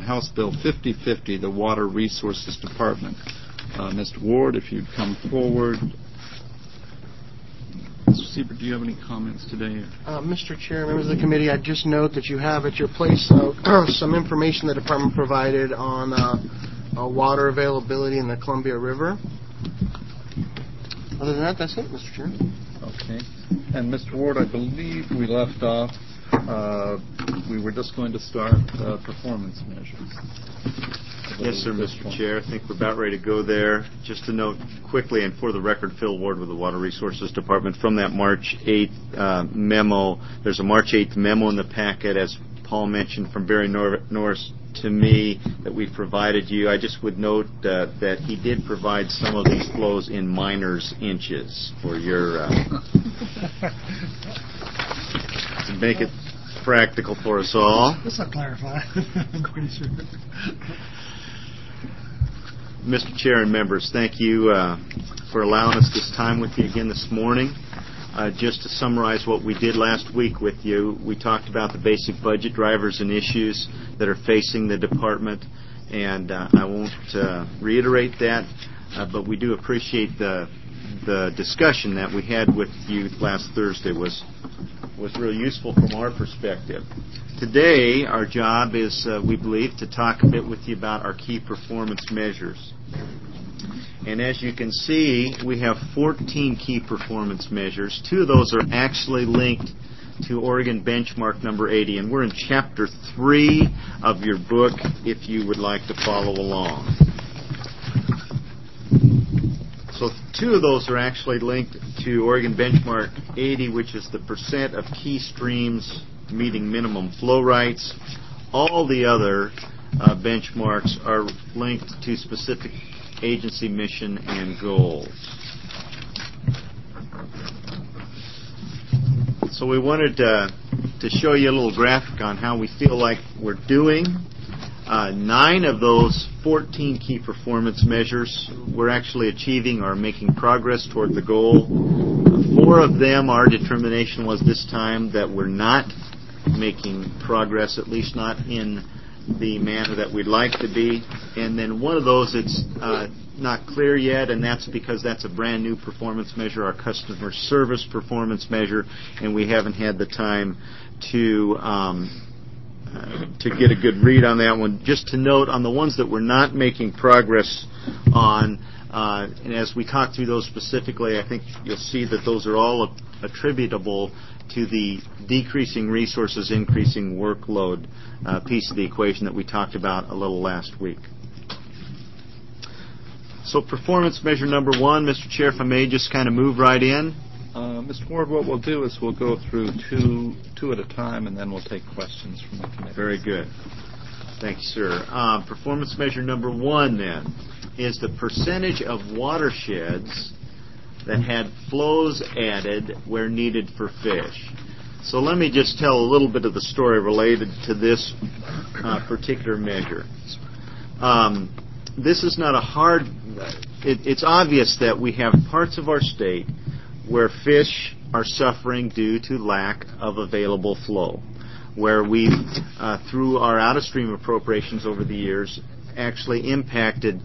House Bill 5050, the Water Resources Department. Mr. Ward, if you'd come forward. Mr. Siebert, do you have any comments today? Mr. Chair, members of the committee, I'd just note that you have at your place some information the department provided on water availability in the Columbia River. Other than that, that's it, Mr. Chair. Okay. And Mr. Ward, I believe we left off, we were just going to start performance measures. Yes, sir, Mr. Chair. I think we're about ready to go there. Just to note quickly, and for the record, Phil Ward with the Water Resources Department, from that March 8th memo, there's a March 8th memo in the packet, as Paul mentioned, from Barry Norris to me, that we provided you. I just would note that he did provide some of these flows in miners' inches for your to make it practical for us all. Let's not clarify. Mr. Chair and members, thank you for allowing us this time with you again this morning. Just to summarize what we did last week with you, we talked about the basic budget drivers and issues that are facing the department, and I won't reiterate that, but we do appreciate the discussion that we had with you last Thursday was really useful from our perspective. Today, our job is, we believe, to talk a bit with you about our key performance measures. And as you can see, we have 14 key performance measures. 2 of those are actually linked to Oregon Benchmark number 80, and we're in Chapter 3 of your book if you would like to follow along. So 2 of those are actually linked to Oregon Benchmark 80, which is the percent of key streams meeting minimum flow rates. All the other benchmarks are linked to specific agency mission and goals. So we wanted to show you a little graphic on how we feel like we're doing. 9 of those 14 key performance measures we're actually achieving or making progress toward the goal. 4 of them, our determination was this time that we're not making progress, at least not in the manner that we'd like to be. And then one of those, it's not clear yet, and that's because that's a brand new performance measure, our customer service performance measure, and we haven't had the time to get a good read on that one. Just to note, on the ones that we're not making progress on, and as we talk through those specifically, I think you'll see that those are all attributable to the decreasing resources, increasing workload piece of the equation that we talked about a little last week. So performance measure number 1, Mr. Chair, if I may just kind of move right in. Mr. Ward, what we'll do is we'll go through two at a time, and then we'll take questions from the committee. Very good. Thank you, sir. Performance measure number 1, then, is the percentage of watersheds that had flows added where needed for fish. So let me just tell a little bit of the story related to this particular measure. This is not a hard... It's obvious that we have parts of our state where fish are suffering due to lack of available flow, where we've, through our out-of-stream appropriations over the years, actually impacted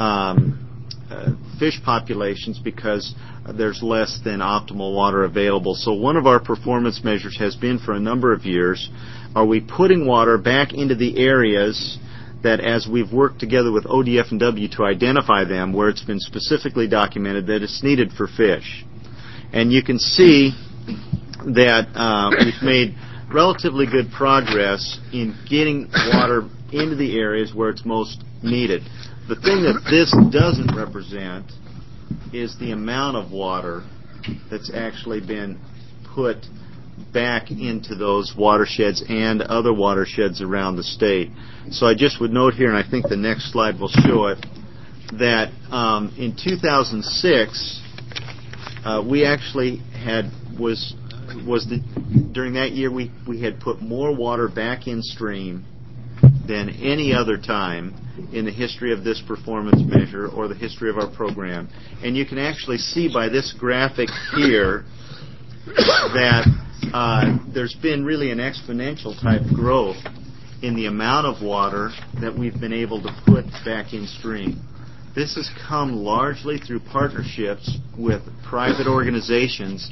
fish populations because there's less than optimal water available. So one of our performance measures has been for a number of years, are we putting water back into the areas that, as we've worked together with ODF&W to identify them, where it's been specifically documented that it's needed for fish. And you can see that we've made relatively good progress in getting water into the areas where it's most needed. The thing that this doesn't represent is the amount of water that's actually been put back into those watersheds and other watersheds around the state. So I just would note here, and I think the next slide will show it, that in 2006, we actually had, during that year, we had put more water back in stream than any other time in the history of this performance measure or the history of our program. And you can actually see by this graphic here that there's been really an exponential type growth in the amount of water that we've been able to put back in stream. This has come largely through partnerships with private organizations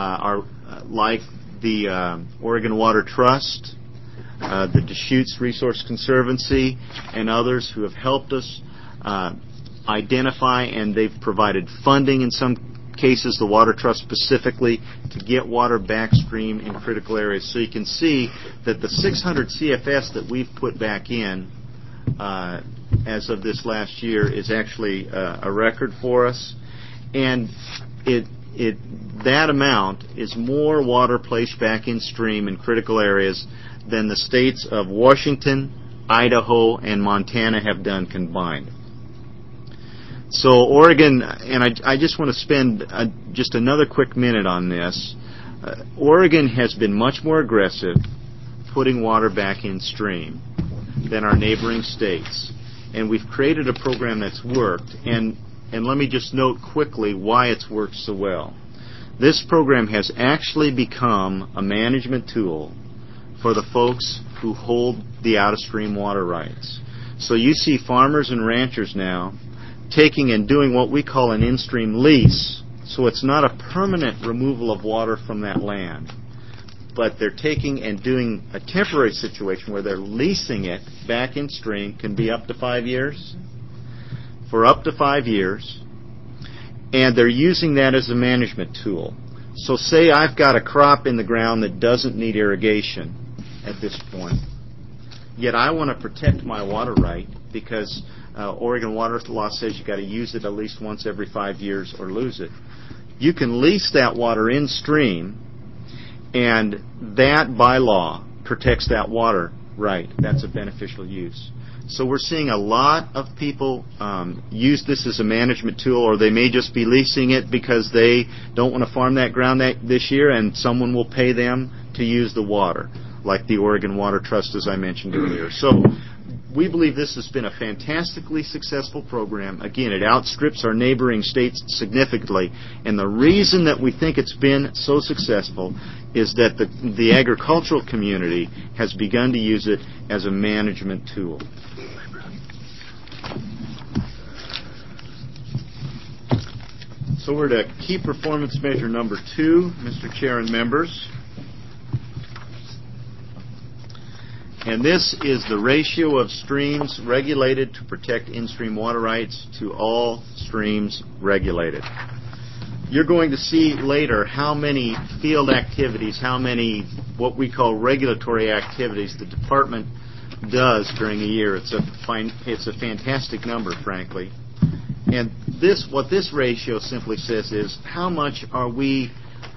like the Oregon Water Trust, the Deschutes Resource Conservancy, and others who have helped us identify, and they've provided funding in some cases, the Water Trust specifically, to get water backstream in critical areas. So you can see that the 600 CFS that we've put back in as of this last year is actually a record for us, and that amount is more water placed back in stream in critical areas than the states of Washington, Idaho, and Montana have done combined. So Oregon, and I just want to spend just another quick minute on this. Oregon has been much more aggressive putting water back in stream than our neighboring states. And we've created a program that's worked. And let me just note quickly why it's worked so well. This program has actually become a management tool for the folks who hold the out-of-stream water rights. So you see farmers and ranchers now taking and doing what we call an in-stream lease. So it's not a permanent removal of water from that land, but they're taking and doing a temporary situation where they're leasing it back in stream, can be up to 5 years, for up to 5 years, and they're using that as a management tool. So say I've got a crop in the ground that doesn't need irrigation at this point, yet I want to protect my water right because Oregon water law says you've got to use it at least once every 5 years or lose it. You can lease that water in stream, and that by law protects that water right. That's a beneficial use. So we're seeing a lot of people use this as a management tool, or they may just be leasing it because they don't want to farm that ground this year, and someone will pay them to use the water, like the Oregon Water Trust, as I mentioned earlier. So we believe this has been a fantastically successful program. Again, it outstrips our neighboring states significantly. And the reason that we think it's been so successful is that the agricultural community has begun to use it as a management tool. So we're to key performance measure number 2, Mr. Chair and members. And this is the ratio of streams regulated to protect in-stream water rights to all streams regulated. You're going to see later how many field activities, how many what we call regulatory activities the department does during a year. It's a fantastic number, frankly. And what this ratio simply says is how much are we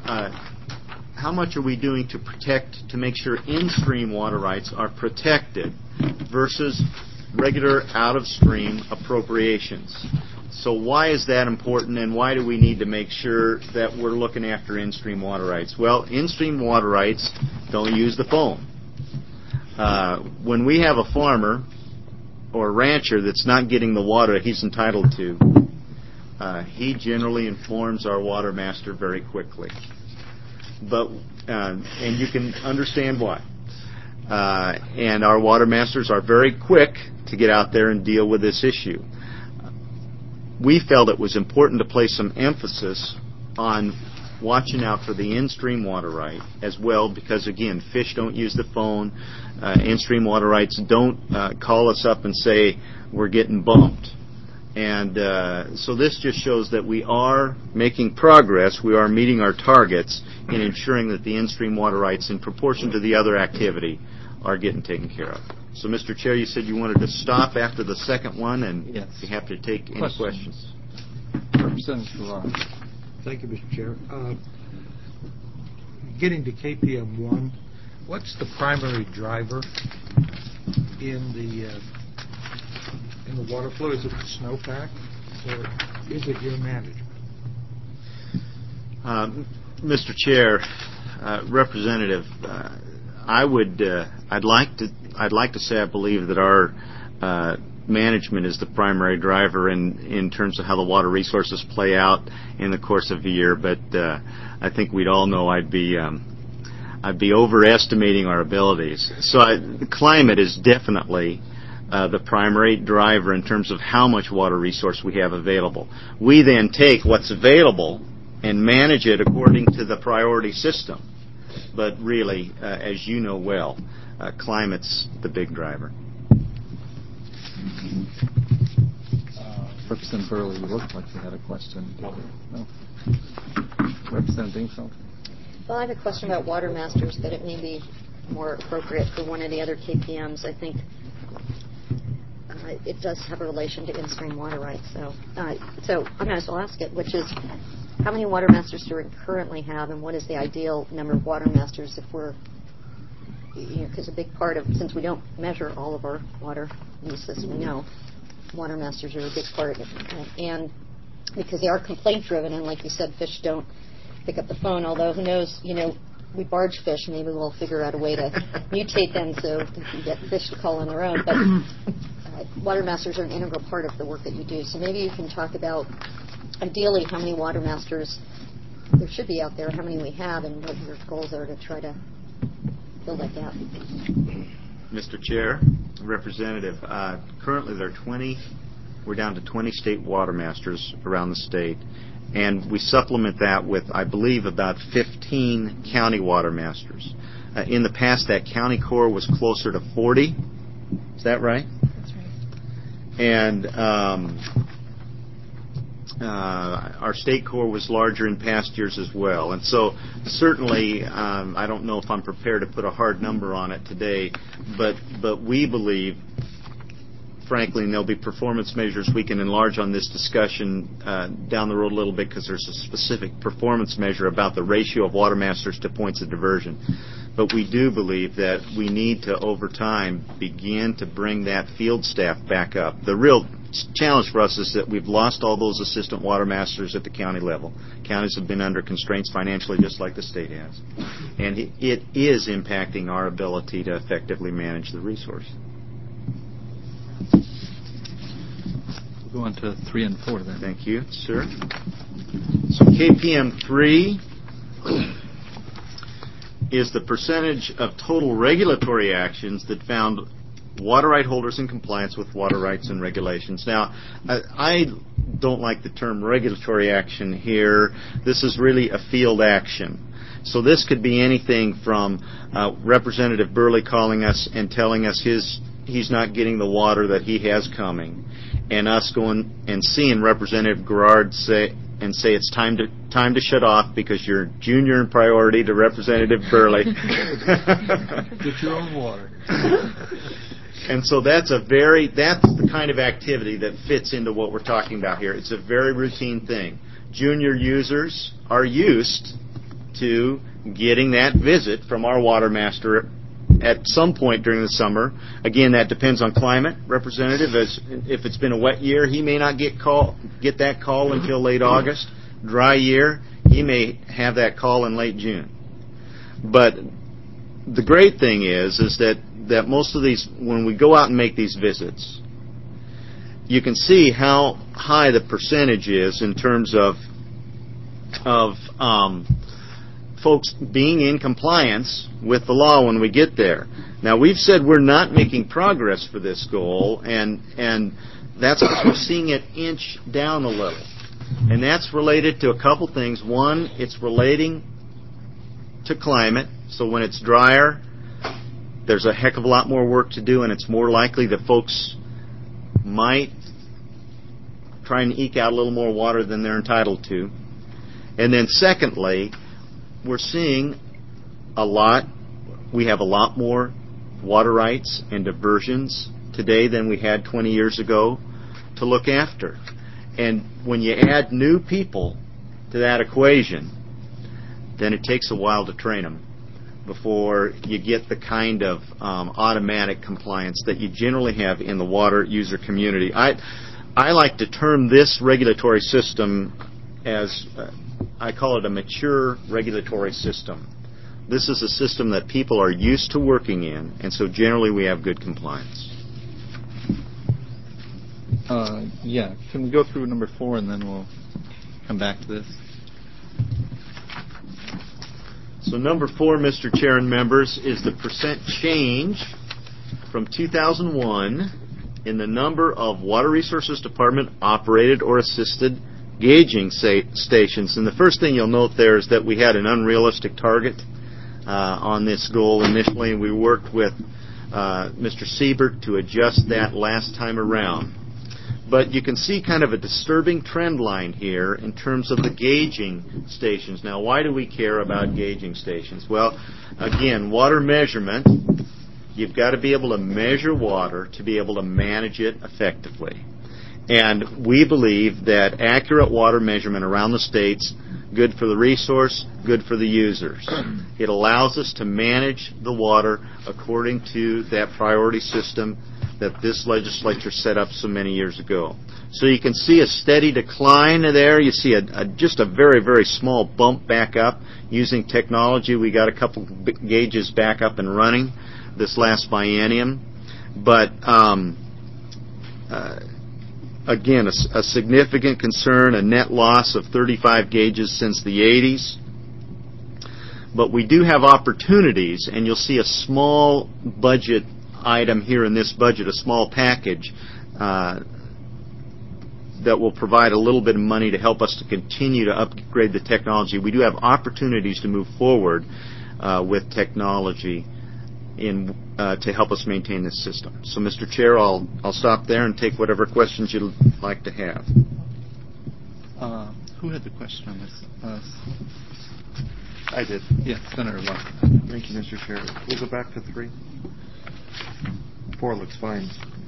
doing to make sure in-stream water rights are protected versus regular out-of-stream appropriations. So why is that important, and why do we need to make sure that we're looking after in-stream water rights? Well, in-stream water rights don't use the phone. When we have a farmer or rancher that's not getting the water he's entitled to, he generally informs our water master very quickly. And you can understand why. And our water masters are very quick to get out there and deal with this issue. We felt it was important to place some emphasis on watching out for the in-stream water right as well, because again, fish don't use the phone. In-stream water rights don't call us up and say we're getting bumped. And so this just shows that we are making progress. We are meeting our targets in ensuring that the in-stream water rights, in proportion to the other activity, are getting taken care of. So, Mr. Chair, you said you wanted to stop after the second one, and yes, be happy to take any questions. Representative Ferraro. Thank you, Mr. Chair. Getting to KPM1, what's the primary driver in the water flow? Is it the snowpack, or is it your management? Mr. Chair, Representative, I'd like to say I believe that our management is the primary driver in terms of how the water resources play out in the course of a year. But I think we'd all know I'd be I'd be overestimating our abilities. So the climate is definitely the primary driver in terms of how much water resource we have available. We then take what's available and manage it according to the priority system. But really, as you know well, climate's the big driver. Representative Burley, you looked like you had a question. No. Representative Dingfeld. Well, I have a question about water masters, but it may be more appropriate for one of the other KPMs. I think it does have a relation to in-stream water rights. So I might as well ask it, which is, how many water masters do we currently have, and what is the ideal number of water masters if we're, because a big part of, since we don't measure all of our water uses, we know water masters are a big part of it. And because they are complaint-driven, and like you said, fish don't pick up the phone, although who knows, we barge fish, maybe we'll figure out a way to mutate them so we can get fish to call on their own. But water masters are an integral part of the work that you do. So maybe you can talk about, ideally, how many water masters there should be out there, how many we have, and what your goals are to try to fill that gap. Mr. Chair, Representative, currently there are 20, we're down to 20 state water masters around the state, and we supplement that with, I believe, about 15 county water masters. In the past, that county core was closer to 40. Is that right? That's right. And our state core was larger in past years as well. And so certainly, I don't know if I'm prepared to put a hard number on it today, but we believe, frankly, and there'll be performance measures we can enlarge on this discussion down the road a little bit, because there's a specific performance measure about the ratio of water masters to points of diversion. But we do believe that we need to, over time, begin to bring that field staff back up. The real challenge for us is that we've lost all those assistant water masters at the county level. Counties have been under constraints financially, just like the state has. And it is impacting our ability to effectively manage the resource. We'll go on to 3 and 4 then. Thank you, sir. So KPM 3 is the percentage of total regulatory actions that found water right holders in compliance with water rights and regulations. Now, I don't like the term regulatory action here. This is really a field action. So this could be anything from Representative Burley calling us and telling us he's not getting the water that he has coming, and us going and seeing Representative Garrard say it's time to shut off because you're junior in priority to Representative Burley. Get your own water. And so that's the kind of activity that fits into what we're talking about here. It's a very routine thing. Junior users are used to getting that visit from our water master at some point during the summer. Again, that depends on climate, Representative. If it's been a wet year, he may not get that call until late August. Dry year, he may have that call in late June. But the great thing is that most of these, when we go out and make these visits, you can see how high the percentage is in terms of folks being in compliance with the law when we get there. Now, we've said we're not making progress for this goal, and that's because we're seeing it inch down a little. And that's related to a couple things. One, it's relating to climate. So when it's drier, there's a heck of a lot more work to do, and it's more likely that folks might try and eke out a little more water than they're entitled to. And then secondly, we're seeing we have a lot more water rights and diversions today than we had 20 years ago to look after. And when you add new people to that equation, then it takes a while to train them before you get the kind of automatic compliance that you generally have in the water user community. I like to term this regulatory system as I call it a mature regulatory system. This is a system that people are used to working in, and so generally we have good compliance. Yeah. Can we go through number 4 and then we'll come back to this? So number 4, Mr. Chair and members, is the percent change from 2001 in the number of Water Resources Department operated or assisted gauging stations. And the first thing you'll note there is that we had an unrealistic target on this goal initially, and we worked with Mr. Siebert to adjust that last time around. But you can see kind of a disturbing trend line here in terms of the gauging stations. Now, why do we care about gauging stations? Well, again, water measurement, you've got to be able to measure water to be able to manage it effectively. And we believe that accurate water measurement around the state's good for the resource, good for the users. It allows us to manage the water according to that priority system that this legislature set up so many years ago. So you can see a steady decline there. You see just a very, very small bump back up. Using technology, we got a couple gauges back up and running this last biennium. But again, a significant concern, a net loss of 35 gauges since the 80s. But we do have opportunities, and you'll see a small budget item here in this budget, a small package that will provide a little bit of money to help us to continue to upgrade the technology. We do have opportunities to move forward with technology to help us maintain this system. So, Mr. Chair, I'll stop there and take whatever questions you'd like to have. Who had the question on this? I did. Yes, Senator Locke. Thank you, Mr. Chair. We'll go back to 3. 4 looks fine.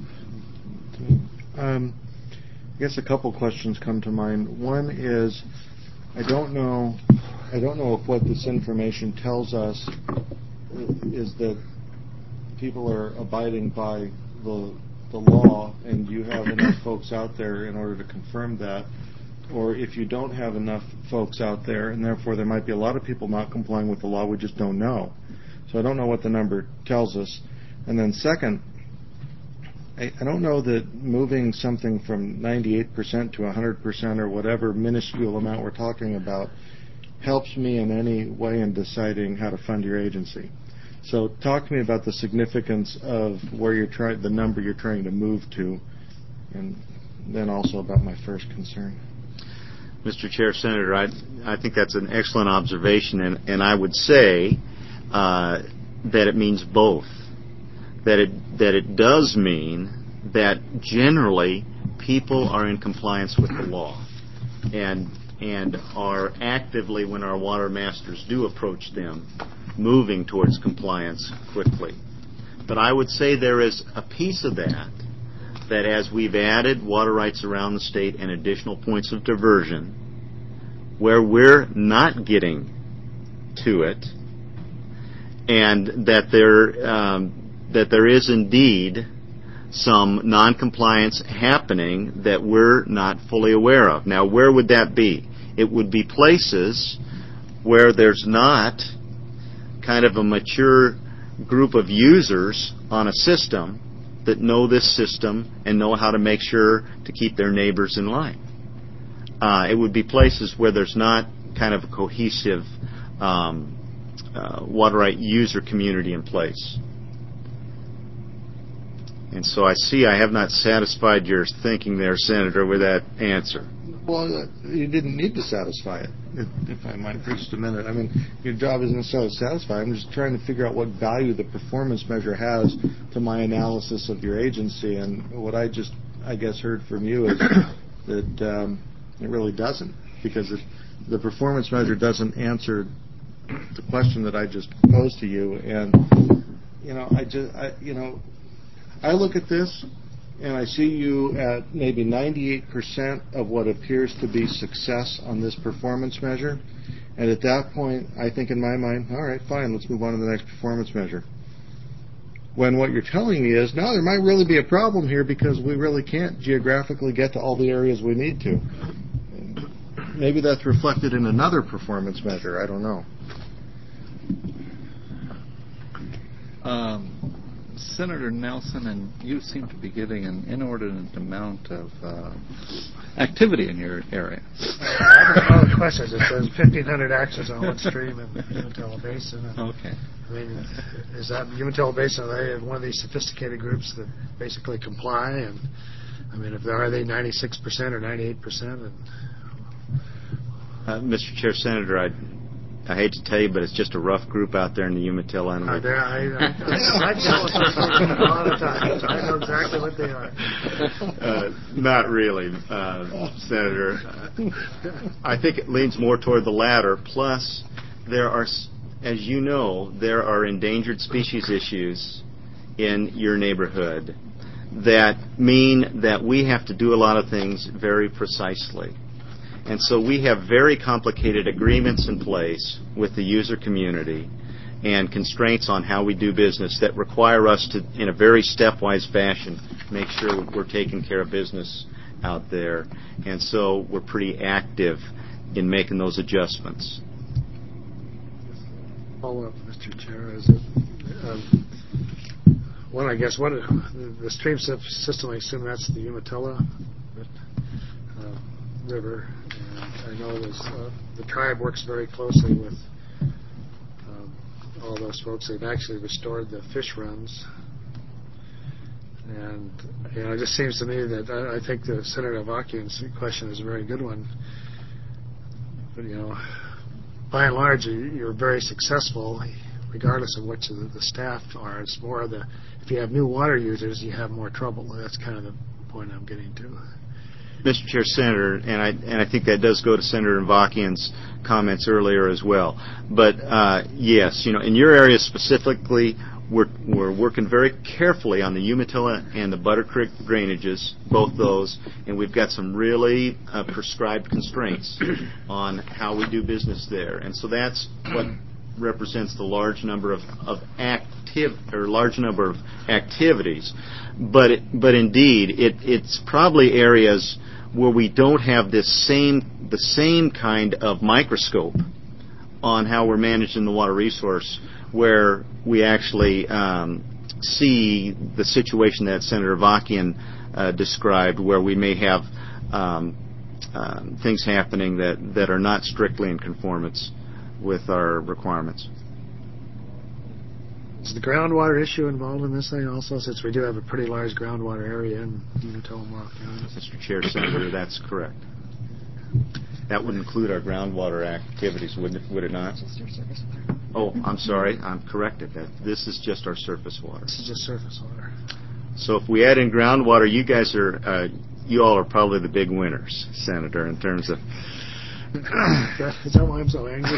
I guess a couple questions come to mind. One is, I don't know if what this information tells us is that people are abiding by the law, and you have enough folks out there in order to confirm that, or if you don't have enough folks out there, and therefore there might be a lot of people not complying with the law, we just don't know. So I don't know what the number tells us. And then second, I don't know that moving something from 98% to 100% or whatever minuscule amount we're talking about helps me in any way in deciding how to fund your agency. So talk to me about the significance of where the number you're trying to move to, and then also about my first concern. Mr. Chair, Senator, I think that's an excellent observation, and I would say that it means both. That it does mean that generally people are in compliance with the law and are actively, when our water masters do approach them, moving towards compliance quickly. But I would say there is a piece of that as we've added water rights around the state and additional points of diversion where we're not getting to it, and that there is indeed some noncompliance happening that we're not fully aware of. Now, where would that be? It would be places where there's not kind of a mature group of users on a system that know this system and know how to make sure to keep their neighbors in line. It would be places where there's not kind of a cohesive water right user community in place. And so I see I have not satisfied your thinking there, Senator, with that answer. Well, you didn't need to satisfy it, if I might for just a minute. I mean, your job isn't necessarily to satisfy. I'm just trying to figure out what value the performance measure has to my analysis of your agency. And what I just, I guess, heard from you is that it really doesn't, because the performance measure doesn't answer the question that I just posed to you. And, I look at this, and I see you at maybe 98% of what appears to be success on this performance measure. And at that point, I think in my mind, all right, fine, let's move on to the next performance measure. When what you're telling me is, no, there might really be a problem here because we really can't geographically get to all the areas we need to. Maybe that's reflected in another performance measure. I don't know. Senator Nelson and you seem to be getting an inordinate amount of activity in your area. I have another question. It says 1,500 acres on one stream in the Umatilla Basin. Okay. I mean, is that Umatilla Basin? Are they one of these sophisticated groups that basically comply? And I mean, are they 96% or 98%? And Mr. Chair, Senator, I hate to tell you, but it's just a rough group out there in the Umatilla. And I deal with those folks a lot of times. I know exactly what they are. Not really, Senator. I think it leans more toward the latter. Plus, there are, as you know, there are endangered species issues in your neighborhood that mean that we have to do a lot of things very precisely. And so we have very complicated agreements in place with the user community and constraints on how we do business that require us to, in a very stepwise fashion, make sure we're taking care of business out there. And so we're pretty active in making those adjustments. Follow up, Mr. Chair. Is it, one, I guess, the stream system, I assume that's the Umatilla River. And I know the tribe works very closely with all those folks. They've actually restored the fish runs. And it just seems to me that I think the Senator Avakian's question is a very good one. But, by and large, you're very successful, regardless of what the staff are. It's more of if you have new water users, you have more trouble. That's kind of the point I'm getting to. Mr. Chair, Senator, and I think that does go to Senator Avakian's comments earlier as well. But yes, in your area specifically, we're working very carefully on the Umatilla and the Butter Creek drainages, both those, and we've got some really prescribed constraints on how we do business there. And so that's what represents the large number of activities. But indeed, it's probably areas where we don't have the same kind of microscope on how we're managing the water resource, where we actually see the situation that Senator Avakian described, where we may have things happening that are not strictly in conformance with our requirements. Is the groundwater issue involved in this thing also, since we do have a pretty large groundwater area in Umatilla County? Mr. Chair, Senator, that's correct. That would include our groundwater activities, would it not? Just our surface water. Oh, I'm sorry. I'm corrected. This is just our surface water. This is just surface water. So if we add in groundwater, you all are probably the big winners, Senator, in terms of... Is that why I'm so angry?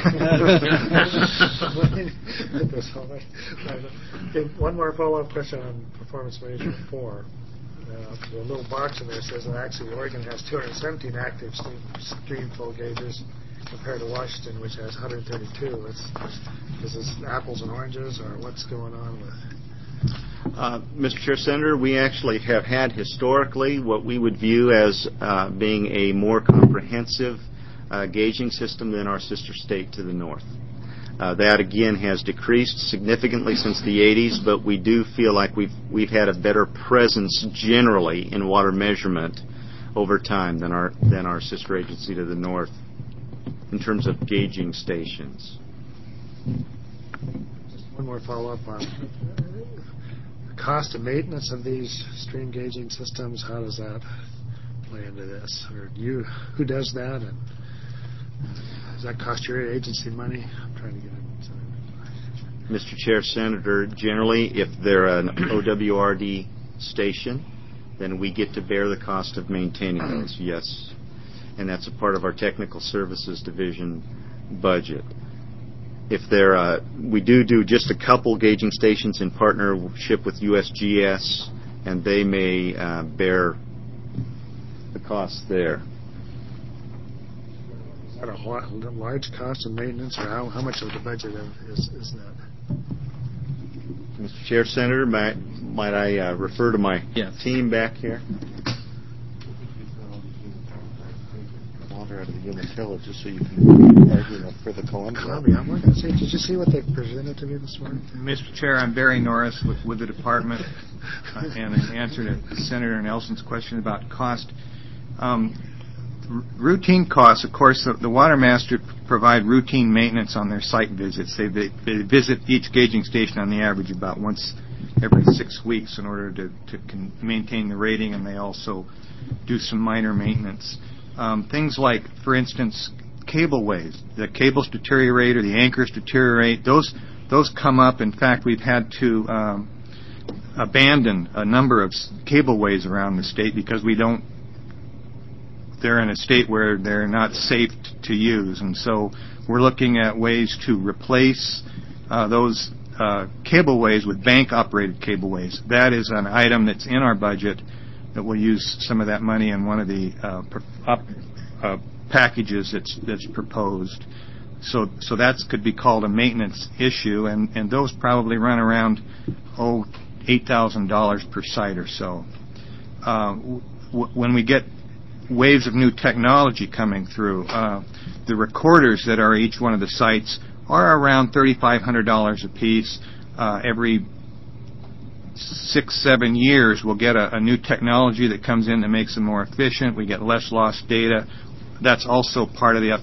One more follow-up question on performance measure 4. The little box in there says that actually Oregon has 217 active stream flow gauges compared to Washington, which has 132. Is this apples and oranges, or what's going on with? Mr. Chair, Senator, we actually have had historically what we would view as being a more comprehensive gauging system than our sister state to the north. That again has decreased significantly since the 80s, but we do feel like we've had a better presence generally in water measurement over time than our sister agency to the north in terms of gauging stations. Just one more follow-up on the cost of maintenance of these stream gauging systems. How does that play into this? Or who does that? And does that cost your agency money? I'm trying to get it. Mr. Chair, Senator, generally, if they're an OWRD station, then we get to bear the cost of maintaining those, yes. And that's a part of our Technical Services Division budget. If we do just a couple gauging stations in partnership with USGS, and they may bear the costs there. Is that a large cost of maintenance, or how much of the budget is that? Mr. Chair, Senator, might I refer to my team back here? water out of the Umatilla just so you can argue for the Columbia. I'm looking to see. Did you see what they presented to me this morning? Mr. Chair, I'm Barry Norris with the department, and in answer to Senator Nelson's question about cost, routine costs, of course, the water master provide routine maintenance on their site visits. They visit each gauging station on the average about once every 6 weeks in order to maintain the rating, and they also do some minor maintenance. Things like, for instance, cableways. The cables deteriorate or the anchors deteriorate. Those come up. In fact, we've had to abandon a number of cableways around the state because they're in a state where they're not safe to use. And so we're looking at ways to replace those cableways with bank-operated cableways. That is an item that's in our budget that we'll use some of that money in one of the packages that's proposed. So that could be called a maintenance issue, and those probably run around $8,000 per site or so. When we get waves of new technology coming through, the recorders that are at each one of the sites are around $3,500 a piece. Every 6-7 years, we'll get a new technology that comes in that makes them more efficient. We get less lost data. That's also part of the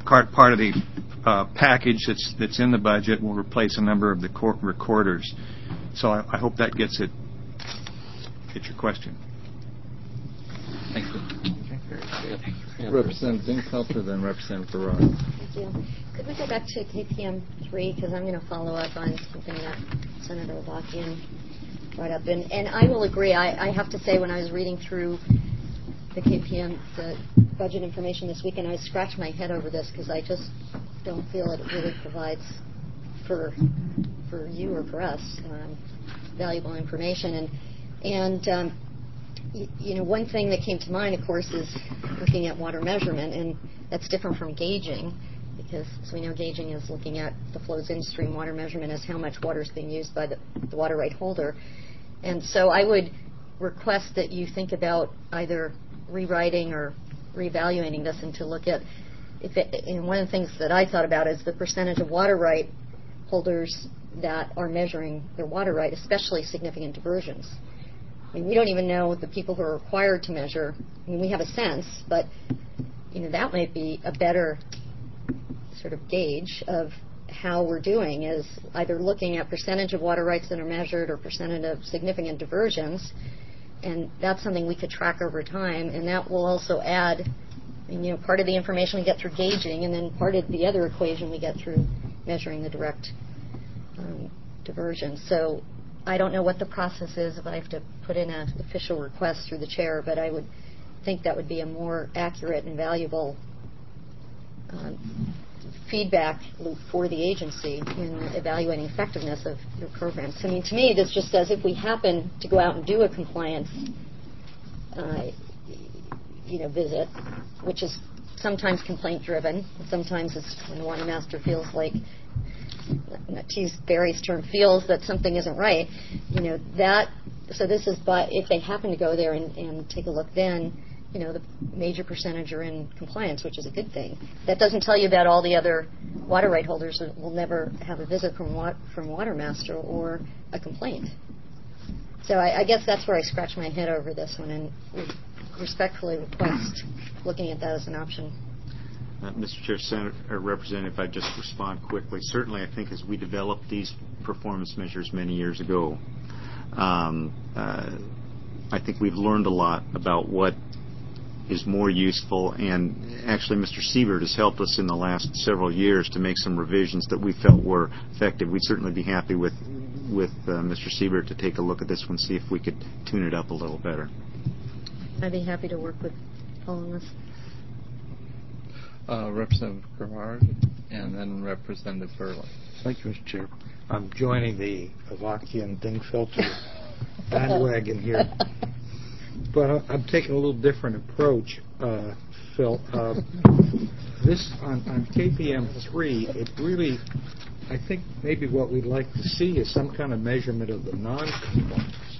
package that's in the budget. We'll replace a number of the recorders. So I hope that gets your question. Thank you. Representative Dingfelter, then Representative Farrar. Thank you. Could we go back to KPM 3, because I'm going to follow up on something that Senator Avakian brought up. And I will agree. I have to say, when I was reading through the budget information this weekend, I scratched my head over this because I just don't feel it really provides for you or for us valuable information. And one thing that came to mind, of course, is looking at water measurement, and that's different from gauging, because as we know, gauging is looking at the flows in stream. Water measurement is how much water is being used by the water right holder. And so I would request that you think about either rewriting or reevaluating this, and to look at, one of the things that I thought about is the percentage of water right holders that are measuring their water right, especially significant diversions. I mean, we don't even know the people who are required to measure. I mean, we have a sense, but that might be a better sort of gauge of how we're doing, is either looking at percentage of water rights that are measured or percentage of significant diversions, and that's something we could track over time, and that will also add, part of the information we get through gauging, and then part of the other equation we get through measuring the direct diversion. So I don't know what the process is if I have to put in an official request through the chair, but I would think that would be a more accurate and valuable feedback loop for the agency in evaluating effectiveness of your programs. I mean, to me, this just says if we happen to go out and do a compliance visit, which is sometimes complaint-driven, sometimes it's when the water master feels like, to use Barry's term, feels that something isn't right, so this is, but if they happen to go there and take a look, then, the major percentage are in compliance, which is a good thing. That doesn't tell you about all the other water right holders that will never have a visit from water master or a complaint. So I guess that's where I scratch my head over this one, and respectfully request looking at that as an option. Mr. Chair, Senator, or Representative, if I just respond quickly. Certainly, I think as we developed these performance measures many years ago, I think we've learned a lot about what is more useful, and actually Mr. Siebert has helped us in the last several years to make some revisions that we felt were effective. We'd certainly be happy with Mr. Siebert to take a look at this one, see if we could tune it up a little better. I'd be happy to work with Paul on this. Representative Gerhard, and then Representative Burley. Thank you, Mr. Chair. I'm joining the Avakian Dingfelter bandwagon here. But I'm taking a little different approach, Phil. This, on KPM 3, it really, I think maybe what we'd like to see is some kind of measurement of the non-compliance.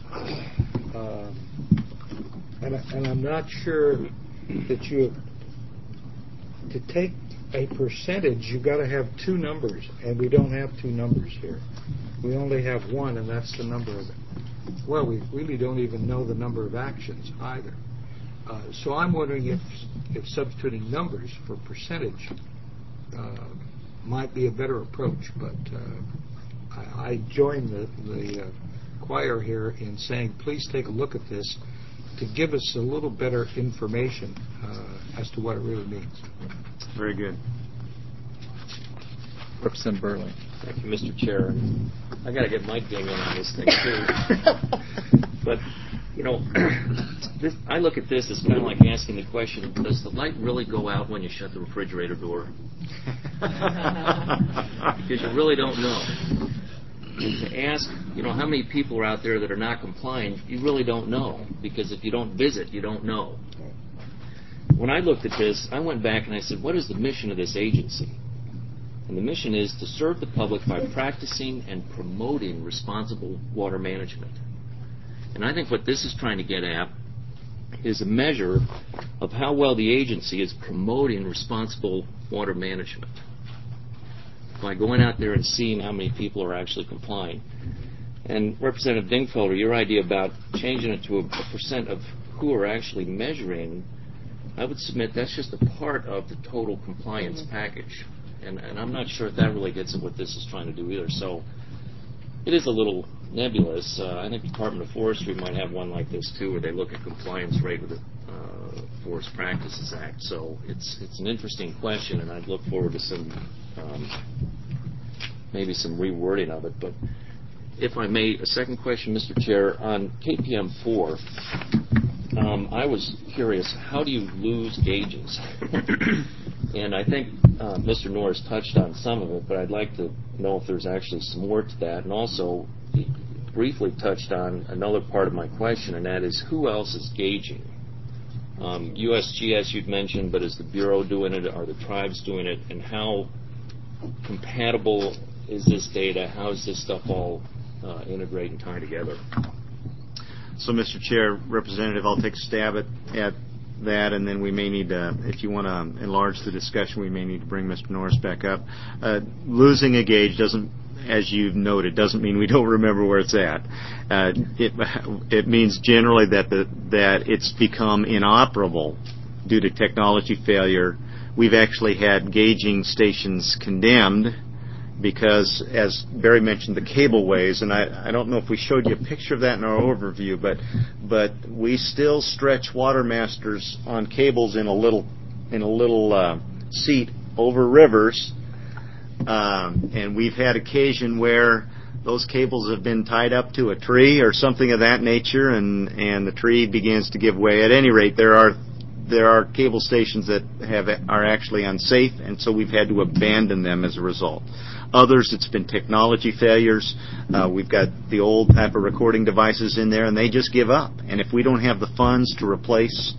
And I'm not sure that you to take a percentage, you've got to have two numbers, and we don't have two numbers here. We only have one, and that's the number of, well, we really don't even know the number of actions either. So I'm wondering if substituting numbers for percentage might be a better approach, but I join the choir here in saying, please take a look at this to give us a little better information as to what it really means. Very good. Representative Burley. Thank you, Mr. Chair. I got to get my ding in on this thing, too. But, you know, I look at this as kind of like asking the question, does the light really go out when you shut the refrigerator door? Because you really don't know. And to ask, you know, how many people are out there that are not complying, you really don't know. Because if you don't visit, you don't know. When I looked at this, I went back and I said, what is the mission of this agency? And the mission is to serve the public by practicing and promoting responsible water management. And I think what this is trying to get at is a measure of how well the agency is promoting responsible water management by going out there and seeing how many people are actually complying. And Representative Dingfelder, your idea about changing it to a percent of who are actually measuring, I would submit that's just a part of the total compliance package. And I'm not sure if that really gets at what this is trying to do either. So it is a little nebulous. I think the Department of Forestry might have one like this too, where they look at compliance rate with the Forest Practices Act. So it's an interesting question, and I'd look forward to some maybe some rewording of it. But if I may, a second question, Mr. Chair, on KPM 4. I was curious, how do you lose gauges? And I think Mr. Norris touched on some of it, but I'd like to know if there's actually some more to that. And also, he briefly touched on another part of my question, and that is, who else is gauging? USGS you'd mentioned, but is the Bureau doing it? Are the tribes doing it? And how compatible is this data? How is this stuff all integrate and tie together? So, Mr. Chair, Representative, I'll take a stab at that, and then we may need to, if you want to enlarge the discussion, we may need to bring Mr. Norris back up. Losing a gauge doesn't, as you've noted, doesn't mean we don't remember where it's at. It means generally that it's become inoperable due to technology failure. We've actually had gauging stations condemned because, as Barry mentioned, the cableways, and I don't know if we showed you a picture of that in our overview, but we still stretch water masters on cables in a little seat over rivers, and we've had occasion where those cables have been tied up to a tree or something of that nature, and the tree begins to give way. At any rate, there are cable stations that are actually unsafe, and so we've had to abandon them as a result. Others, it's been technology failures. We've got the old type of recording devices in there, and they just give up. And if we don't have the funds to replace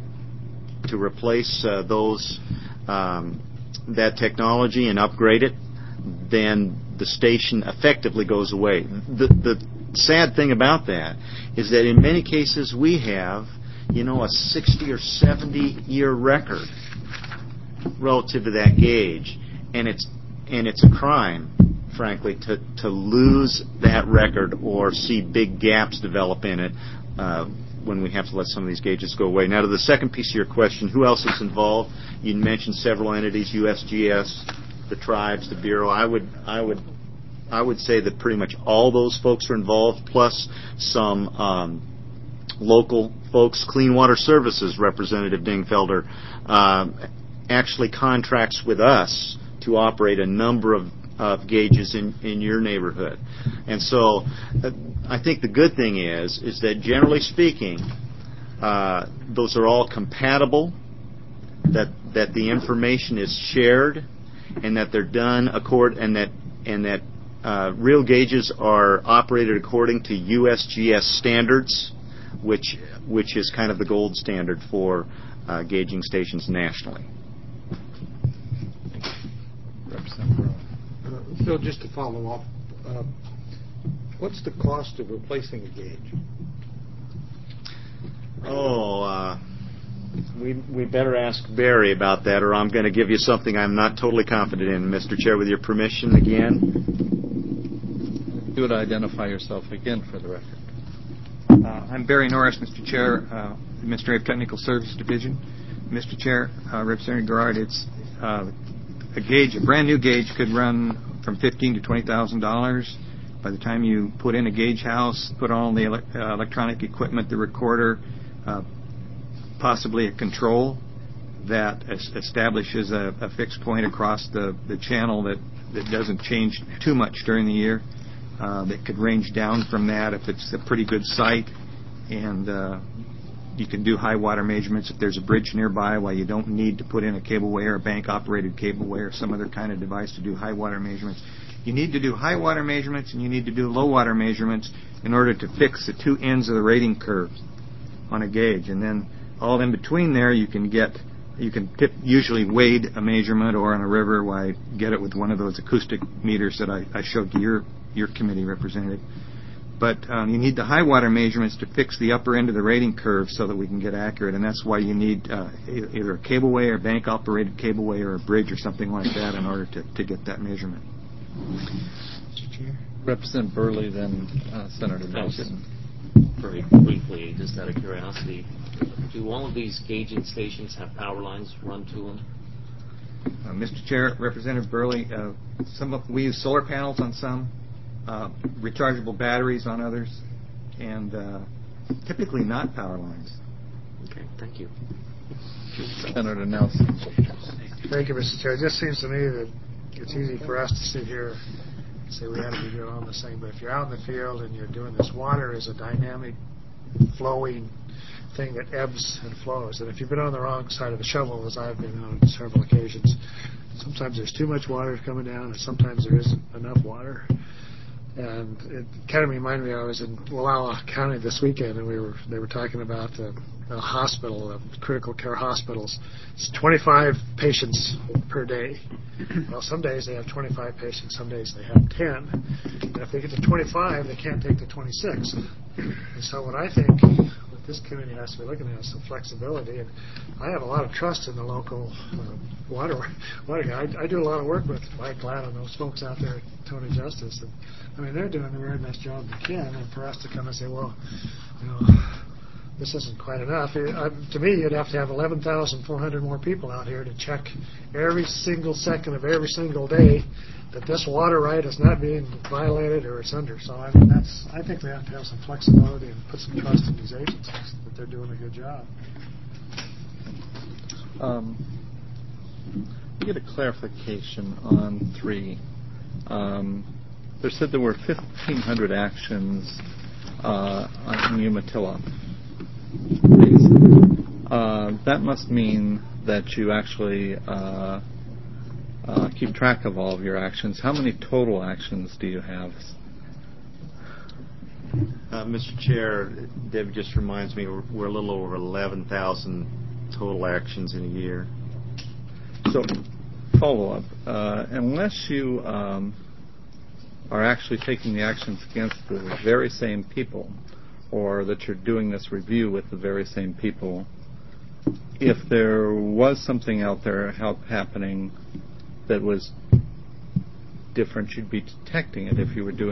those that technology and upgrade it, then the station effectively goes away. The sad thing about that is that in many cases we have, a 60 or 70 year record relative to that gauge, and it's a crime, frankly, to lose that record or see big gaps develop in it when we have to let some of these gauges go away. Now, to the second piece of your question, who else is involved? You mentioned several entities: USGS, the tribes, the Bureau. I would say that pretty much all those folks are involved, plus some local folks. Clean Water Services, Representative Dingfelder, actually contracts with us to operate a number of gauges in your neighborhood. And so I think the good thing is that generally speaking, those are all compatible, that the information is shared, and that they're done and that real gauges are operated according to USGS standards, which is kind of the gold standard for gauging stations nationally. Phil, just to follow up, what's the cost of replacing a gauge? We better ask Barry about that, or I'm going to give you something I'm not totally confident in, Mr. Chair. With your permission again. You would identify yourself again for the record. I'm Barry Norris, Mr. Chair, Administrative Technical Service Division. Mr. Chair, Representative Garrard, it's a brand new gauge could run from $15,000 to $20,000. By the time you put in a gauge house, put all the electronic equipment, the recorder, possibly a control that establishes a fixed point across the channel that doesn't change too much during the year. That could range down from that if it's a pretty good site, and you can do high water measurements if there's a bridge nearby, while you don't need to put in a cableway or a bank-operated cableway or some other kind of device to do high water measurements. You need to do high water measurements and you need to do low water measurements in order to fix the two ends of the rating curve on a gauge, and then all in between there you can usually wade a measurement, or on a river, why get it with one of those acoustic meters that I showed to your committee representative. But you need the high water measurements to fix the upper end of the rating curve so that we can get accurate, and that's why you need either a cableway or bank operated cableway or a bridge or something like that in order to get that measurement. Representative Burley, then Senator Nelson. Very briefly, just out of curiosity, do all of these gauging stations have power lines run to them? Mr. Chair, Representative Burley, we use solar panels on some, rechargeable batteries on others, and typically not power lines. Okay, thank you. Senator Nelson. Thank you, Mr. Chair. It just seems to me that it's easy for us to sit here and say we ought to be doing all the same, but if you're out in the field and you're doing this, water is a dynamic, flowing thing that ebbs and flows. And if you've been on the wrong side of the shovel, as I've been on several occasions, sometimes there's too much water coming down, and sometimes there isn't enough water. And it kind of reminded me, I was in Wallowa County this weekend, and they were talking about a hospital, critical care hospitals. It's 25 patients per day. Well, some days they have 25 patients, some days they have 10. And if they get to 25, they can't take the 26. And so what I think what this committee has to be looking at is some flexibility. And I have a lot of trust in the local water guy. I do a lot of work with Mike Glad and those folks out there at Tony Justice. And I mean, they're doing a very nice job they can. And for us to come and say, well, this isn't quite enough. To me, you'd have to have 11,400 more people out here to check every single second of every single day that this water right is not being violated or it's under. So I mean, I think we have to have some flexibility and put some trust in these agencies that they're doing a good job. We get a clarification on 3. There said there were 1,500 actions on Umatilla. That must mean that you actually keep track of all of your actions. How many total actions do you have? Mr. Chair, Deb just reminds me we're a little over 11,000 total actions in a year. So, follow-up. Unless you are actually taking the actions against the very same people, or that you're doing this review with the very same people, if there was something out there happening that was different, you'd be detecting it if you were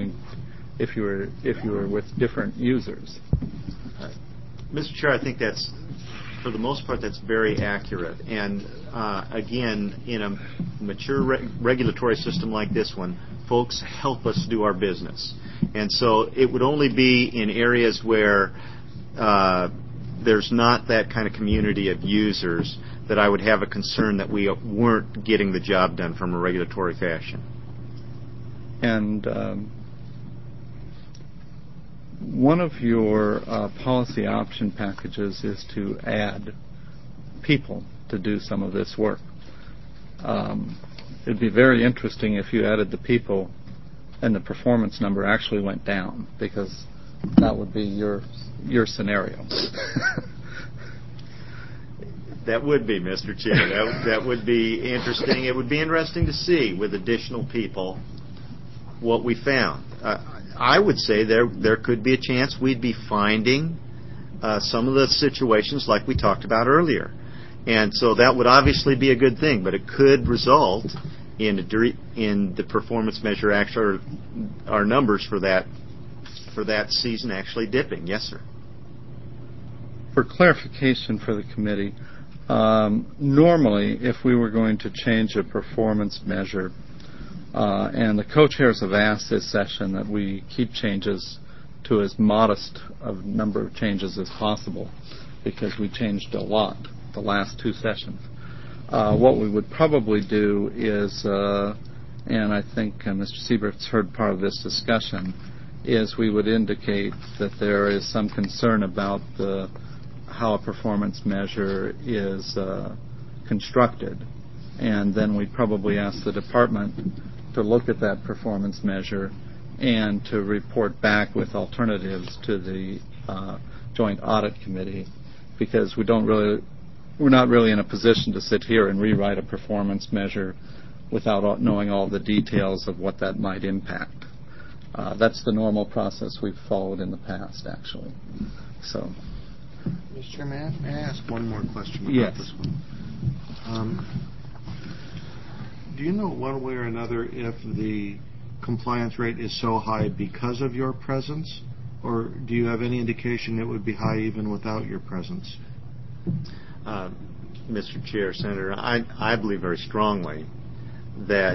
with different users. Mr. Chair, I think that's, for the most part, that's very accurate. And again, in a mature regulatory system like this one, folks help us do our business. And so it would only be in areas where there's not that kind of community of users that I would have a concern that we weren't getting the job done from a regulatory fashion. And one of your policy option packages is to add people to do some of this work. It'd be very interesting if you added the people and the performance number actually went down, because that would be your scenario. That would be, Mr. Chair. That would be interesting. It would be interesting to see, with additional people, what we found. I would say there could be a chance we'd be finding some of the situations like we talked about earlier. And so that would obviously be a good thing, but it could result in the performance measure actually, our numbers for that season actually dipping. Yes, sir. For clarification for the committee, normally if we were going to change a performance measure, and the co-chairs have asked this session that we keep changes to as modest of number of changes as possible, because we changed a lot the last two sessions. What we would probably do is, and I think Mr. Siebert's heard part of this discussion, is we would indicate that there is some concern about how a performance measure is constructed, and then we'd probably ask the department to look at that performance measure and to report back with alternatives to the Joint Audit Committee, because we're not really in a position to sit here and rewrite a performance measure without knowing all the details of what that might impact. That's the normal process we've followed in the past, actually. So, Mr. Chair, may I ask one more question about yes. this one? Do you know one way or another if the compliance rate is so high because of your presence, or do you have any indication it would be high even without your presence? Mr. Chair, Senator, I believe very strongly that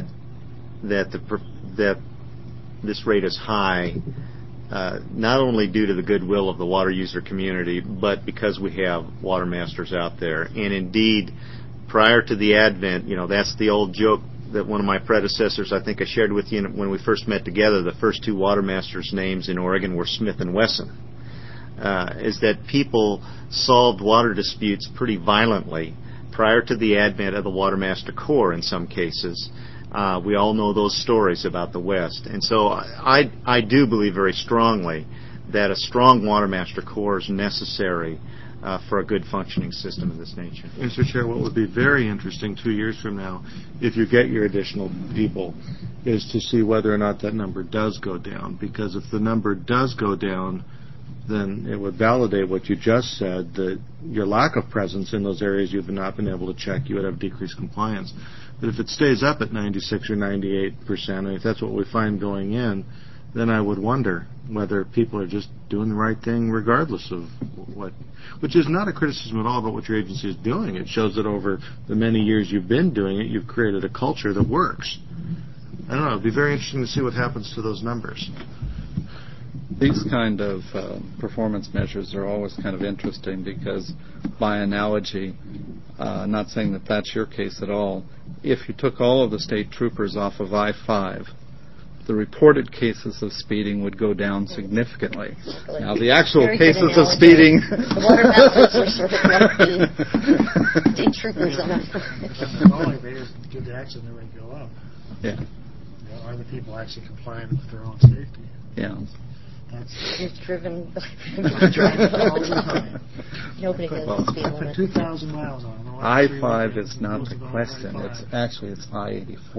this rate is high, not only due to the goodwill of the water user community, but because we have water masters out there. And indeed, prior to the advent, that's the old joke that one of my predecessors, I think I shared with you when we first met together, the first two water masters' names in Oregon were Smith and Wesson, is that people solved water disputes pretty violently prior to the advent of the Water Master Corps in some cases. We all know those stories about the West. And so I do believe very strongly that a strong Water Master Corps is necessary for a good functioning system of this nature. Mr. Chair, what would be very interesting 2 years from now, if you get your additional people, is to see whether or not that number does go down. Because if the number does go down, then it would validate what you just said, that your lack of presence in those areas you've not been able to check, you would have decreased compliance. But if it stays up at 96 or 98%, and if that's what we find going in, then I would wonder whether people are just doing the right thing regardless of what, which is not a criticism at all about what your agency is doing. It shows that over the many years you've been doing it, you've created a culture that works. I don't know, it'd be very interesting to see what happens to those numbers. These kind of performance measures are always kind of interesting because, by analogy, not saying that that's your case at all, if you took all of the state troopers off of I-5, the reported cases of speeding would go down significantly. Now, the actual cases of speeding... The water masters are sort of like the state troopers on Only they just get the accident rate go up. Yeah. Are the people actually complying with their own safety? Yeah. It's driven all the time. Nobody goes the speed limit. 2,000 miles on it. I-5 is not the question. It's I-84.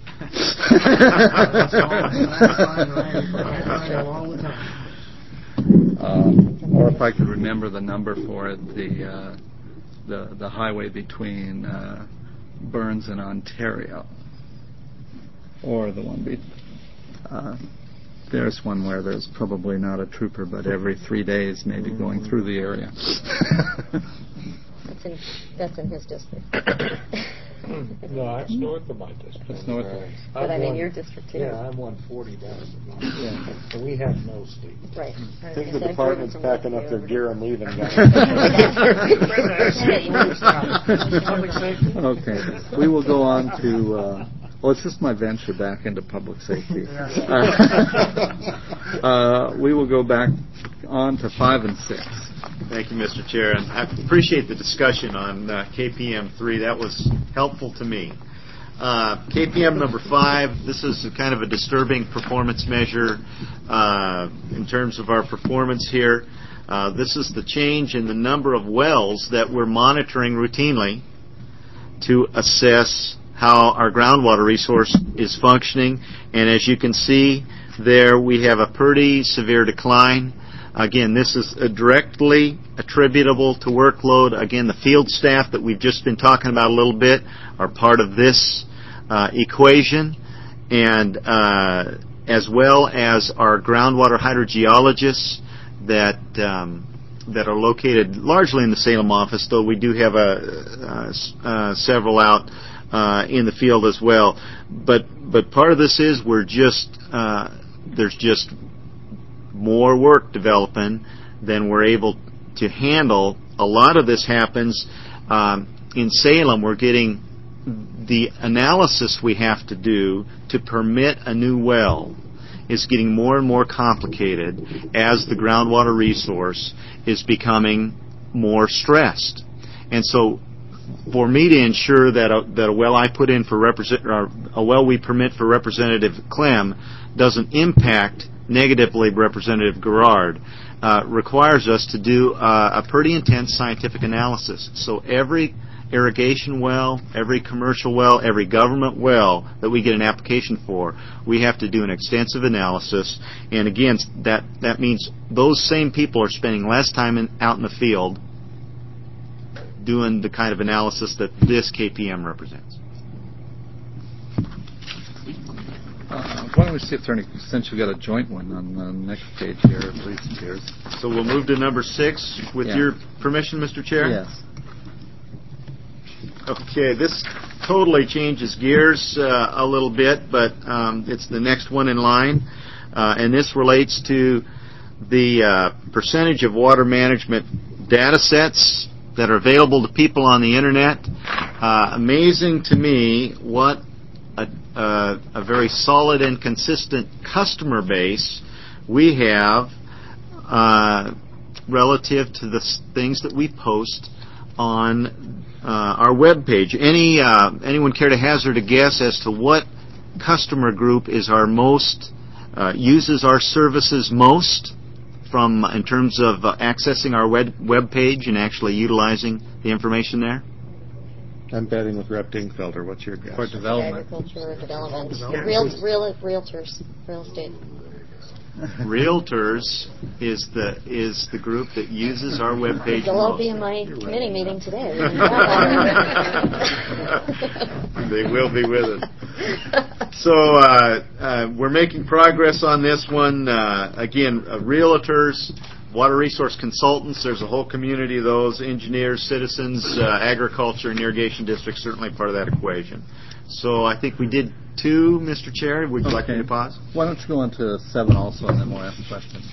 Or if I could remember the number for it, the highway between Burns and Ontario, or the one there's one where there's probably not a trooper, but every 3 days maybe going through the area. That's in his district. No, that's north of my district. It's north of us. But I'm in your district, too. Yeah, I'm 140 down. Yeah. So we have no speed. Right. I think the department's packing up their gear and leaving, guys. Okay. We will go on to... well, it's just my venture back into public safety. We will go back on to 5 and 6. Thank you, Mr. Chair. And I appreciate the discussion on KPM 3. That was helpful to me. KPM number 5, this is kind of a disturbing performance measure in terms of our performance here. This is the change in the number of wells that we're monitoring routinely to assess how our groundwater resource is functioning. And as you can see there, we have a pretty severe decline. Again, this is directly attributable to workload. Again, the field staff that we've just been talking about a little bit are part of this equation, and as well as our groundwater hydrogeologists that are located largely in the Salem office, though we do have several out in the field as well. But part of this is there's just more work developing than we're able to handle. A lot of this happens in Salem. We're getting the analysis we have to do to permit a new well is getting more and more complicated as the groundwater resource is becoming more stressed. And so for me to ensure that a well I put in for a well we permit for Representative Clem doesn't impact negatively Representative Garrard requires us to do a pretty intense scientific analysis. So every irrigation well, every commercial well, every government well that we get an application for, we have to do an extensive analysis. And again, that means those same people are spending less time out in the field doing the kind of analysis that this KPM represents. Why don't we see if there are any, since you've got a joint one on the next page here, at least here. So we'll move to number 6 with your permission, Mr. Chair? Yes. Okay, this totally changes gears a little bit, but it's the next one in line, and this relates to the percentage of water management data sets that are available to people on the Internet. Amazing to me what a very solid and consistent customer base we have relative to the things that we post on our web page. Anyone care to hazard a guess as to what customer group is our most uses our services most in terms of accessing our web page and actually utilizing the information there? I'm betting with Rep. Dingfelder. What's your guess? For development. Agriculture, development, realtors, real estate. Realtors is the group that uses our web page They'll all most. be in my committee meeting today. They will be with us. So we're making progress on this one. Again, realtors, water resource consultants, there's a whole community of those, engineers, citizens, agriculture and irrigation districts, certainly part of that equation. So I think we did 2, Mr. Chair. Would you like me to pause? Why don't you go on to 7 also, and then we'll ask questions.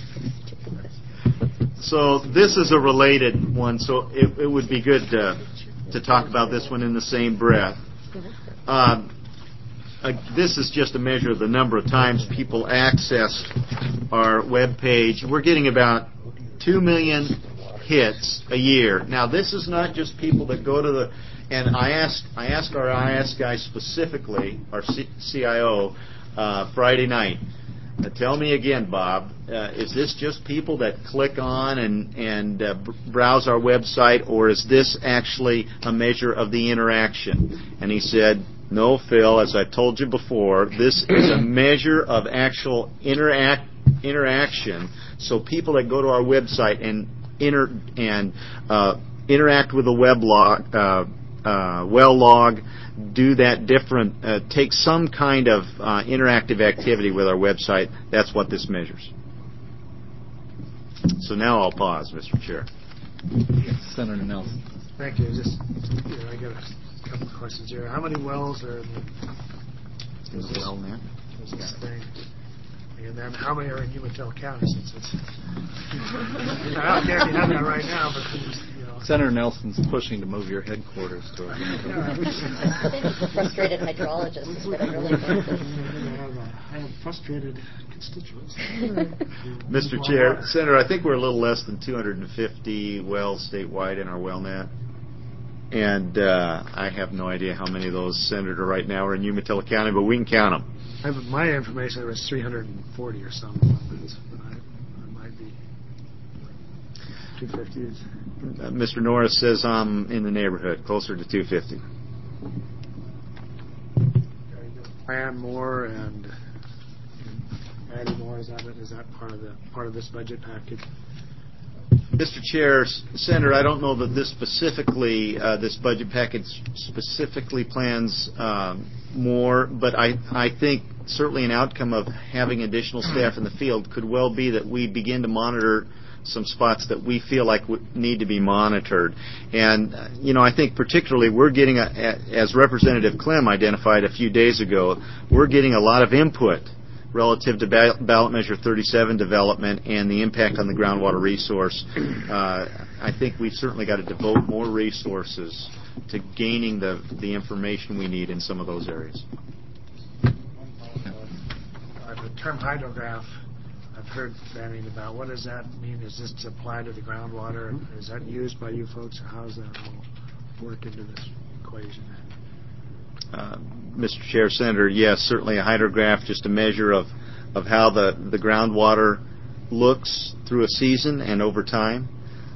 So this is a related one, so it would be good to talk about this one in the same breath. This is just a measure of the number of times people access our web page. We're getting about 2 million hits a year. Now, this is not just people that go to the... And I asked our IS guy specifically, our CIO, Friday night, tell me again, Bob, is this just people that click on and browse our website, or is this actually a measure of the interaction? And he said, no, Phil, as I told you before, this is a measure of actual interaction. So people that go to our website and interact with the web log, well log, do that different, take some kind of interactive activity with our website. That's what this measures. So now I'll pause, Mr. Chair. Senator Nelson. Thank you. I got a couple of questions here. How many wells are in this thing? And then how many are in Umatilla County? Since it's I don't care if you have that right now, but Senator Nelson's pushing to move your headquarters to I think it's a frustrated hydrologist is what I really think. I have frustrated constituents. Mr. Chair, Senator, I think we're a little less than 250 wells statewide in our WellNet. And I have no idea how many of those, Senator, right now are in Umatilla County, but we can count them. My information was 340 or something, but I might be 250. Mr. Norris says I'm in the neighborhood, closer to 250. Plan more and anymore? Is that part of this budget package? Mr. Chair, Senator, I don't know that this budget package specifically plans more, but I think certainly an outcome of having additional staff in the field could well be that we begin to monitor some spots that we feel like need to be monitored. And, I think particularly we're getting, as Representative Clem identified a few days ago, we're getting a lot of input relative to ballot measure 37 development and the impact on the groundwater resource. I think we've certainly got to devote more resources to gaining the information we need in some of those areas. The term hydrograph, I've heard banning about. What does that mean? Is this applied to the groundwater? Is that used by you folks, or how does that all work into this equation? Mr. Chair, Senator, yes, certainly a hydrograph, just a measure of how the groundwater looks through a season and over time.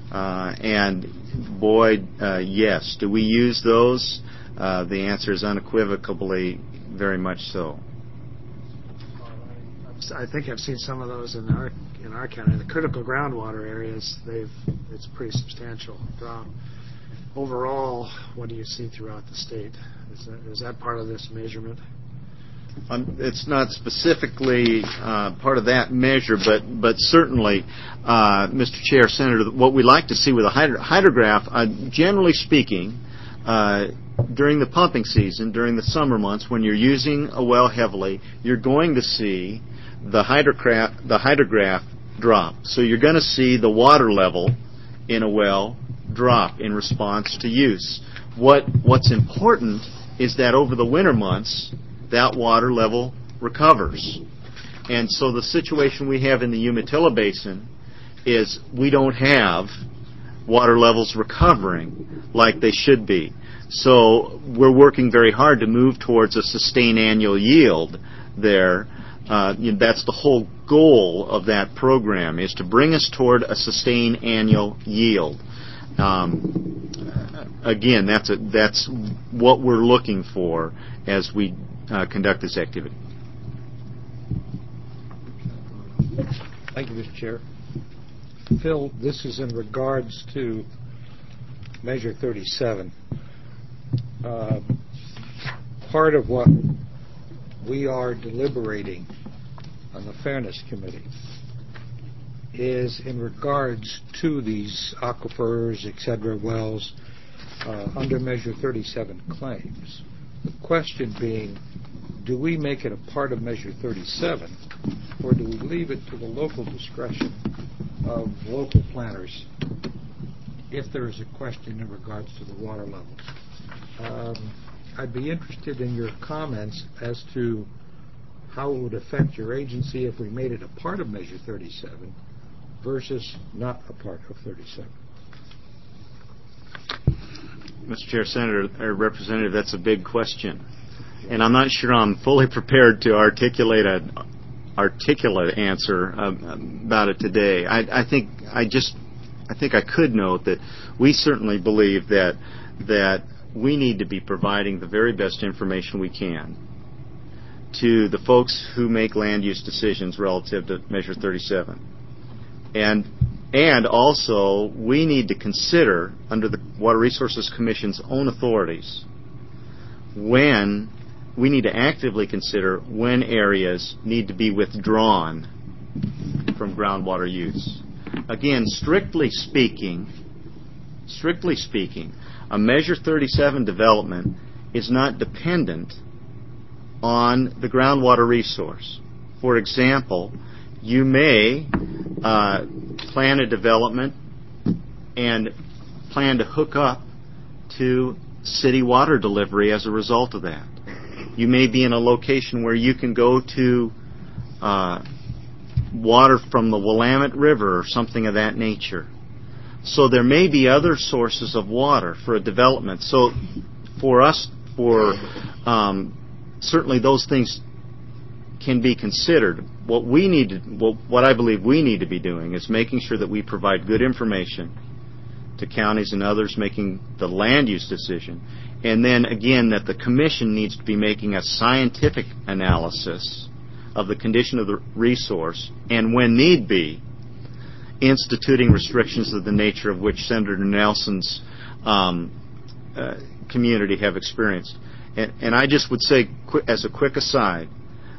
And boy, yes. Do we use those? The answer is unequivocally very much so. I think I've seen some of those in our county. The critical groundwater areas, it's pretty substantial drop. Overall, what do you see throughout the state? Is that part of this measurement? It's not specifically part of that measure, but certainly, Mr. Chair, Senator, what we like to see with a hydrograph, generally speaking, during the pumping season, during the summer months, when you're using a well heavily, you're going to see the hydrograph drop. So you're going to see the water level in a well drop in response to use. What's important is that over the winter months, that water level recovers. And so the situation we have in the Umatilla Basin is we don't have water levels recovering like they should be. So we're working very hard to move towards a sustained annual yield there. That's the whole goal of that program, is to bring us toward a sustained annual yield. Again, that's what we're looking for as we conduct this activity. Thank you, Mr. Chair. Phil, this is in regards to Measure 37. Part of what we are deliberating on the Fairness Committee is in regards to these aquifers, etc., wells under Measure 37 claims. The question being, do we make it a part of Measure 37, or do we leave it to the local discretion of local planners if there is a question in regards to the water levels? I'd be interested in your comments as to how it would affect your agency if we made it a part of Measure 37 versus not a part of 37. Mr. Chair, Senator, or Representative, that's a big question. And I'm not sure I'm fully prepared to articulate an articulate answer about it today. I think I could note that we certainly believe that we need to be providing the very best information we can to the folks who make land use decisions relative to Measure 37. And also, we need to consider, under the Water Resources Commission's own authorities, when we need to actively consider when areas need to be withdrawn from groundwater use. Again, strictly speaking, a Measure 37 development is not dependent on the groundwater resource. For example, you may plan a development and plan to hook up to city water delivery as a result of that. You may be in a location where you can go to water from the Willamette River or something of that nature. So there may be other sources of water for a development. So for us, certainly those things can be considered. What I believe we need to be doing is making sure that we provide good information to counties and others making the land use decision. And then again, that the Commission needs to be making a scientific analysis of the condition of the resource, and when need be, instituting restrictions of the nature of which Senator Nelson's community have experienced. And I just would say, as a quick aside,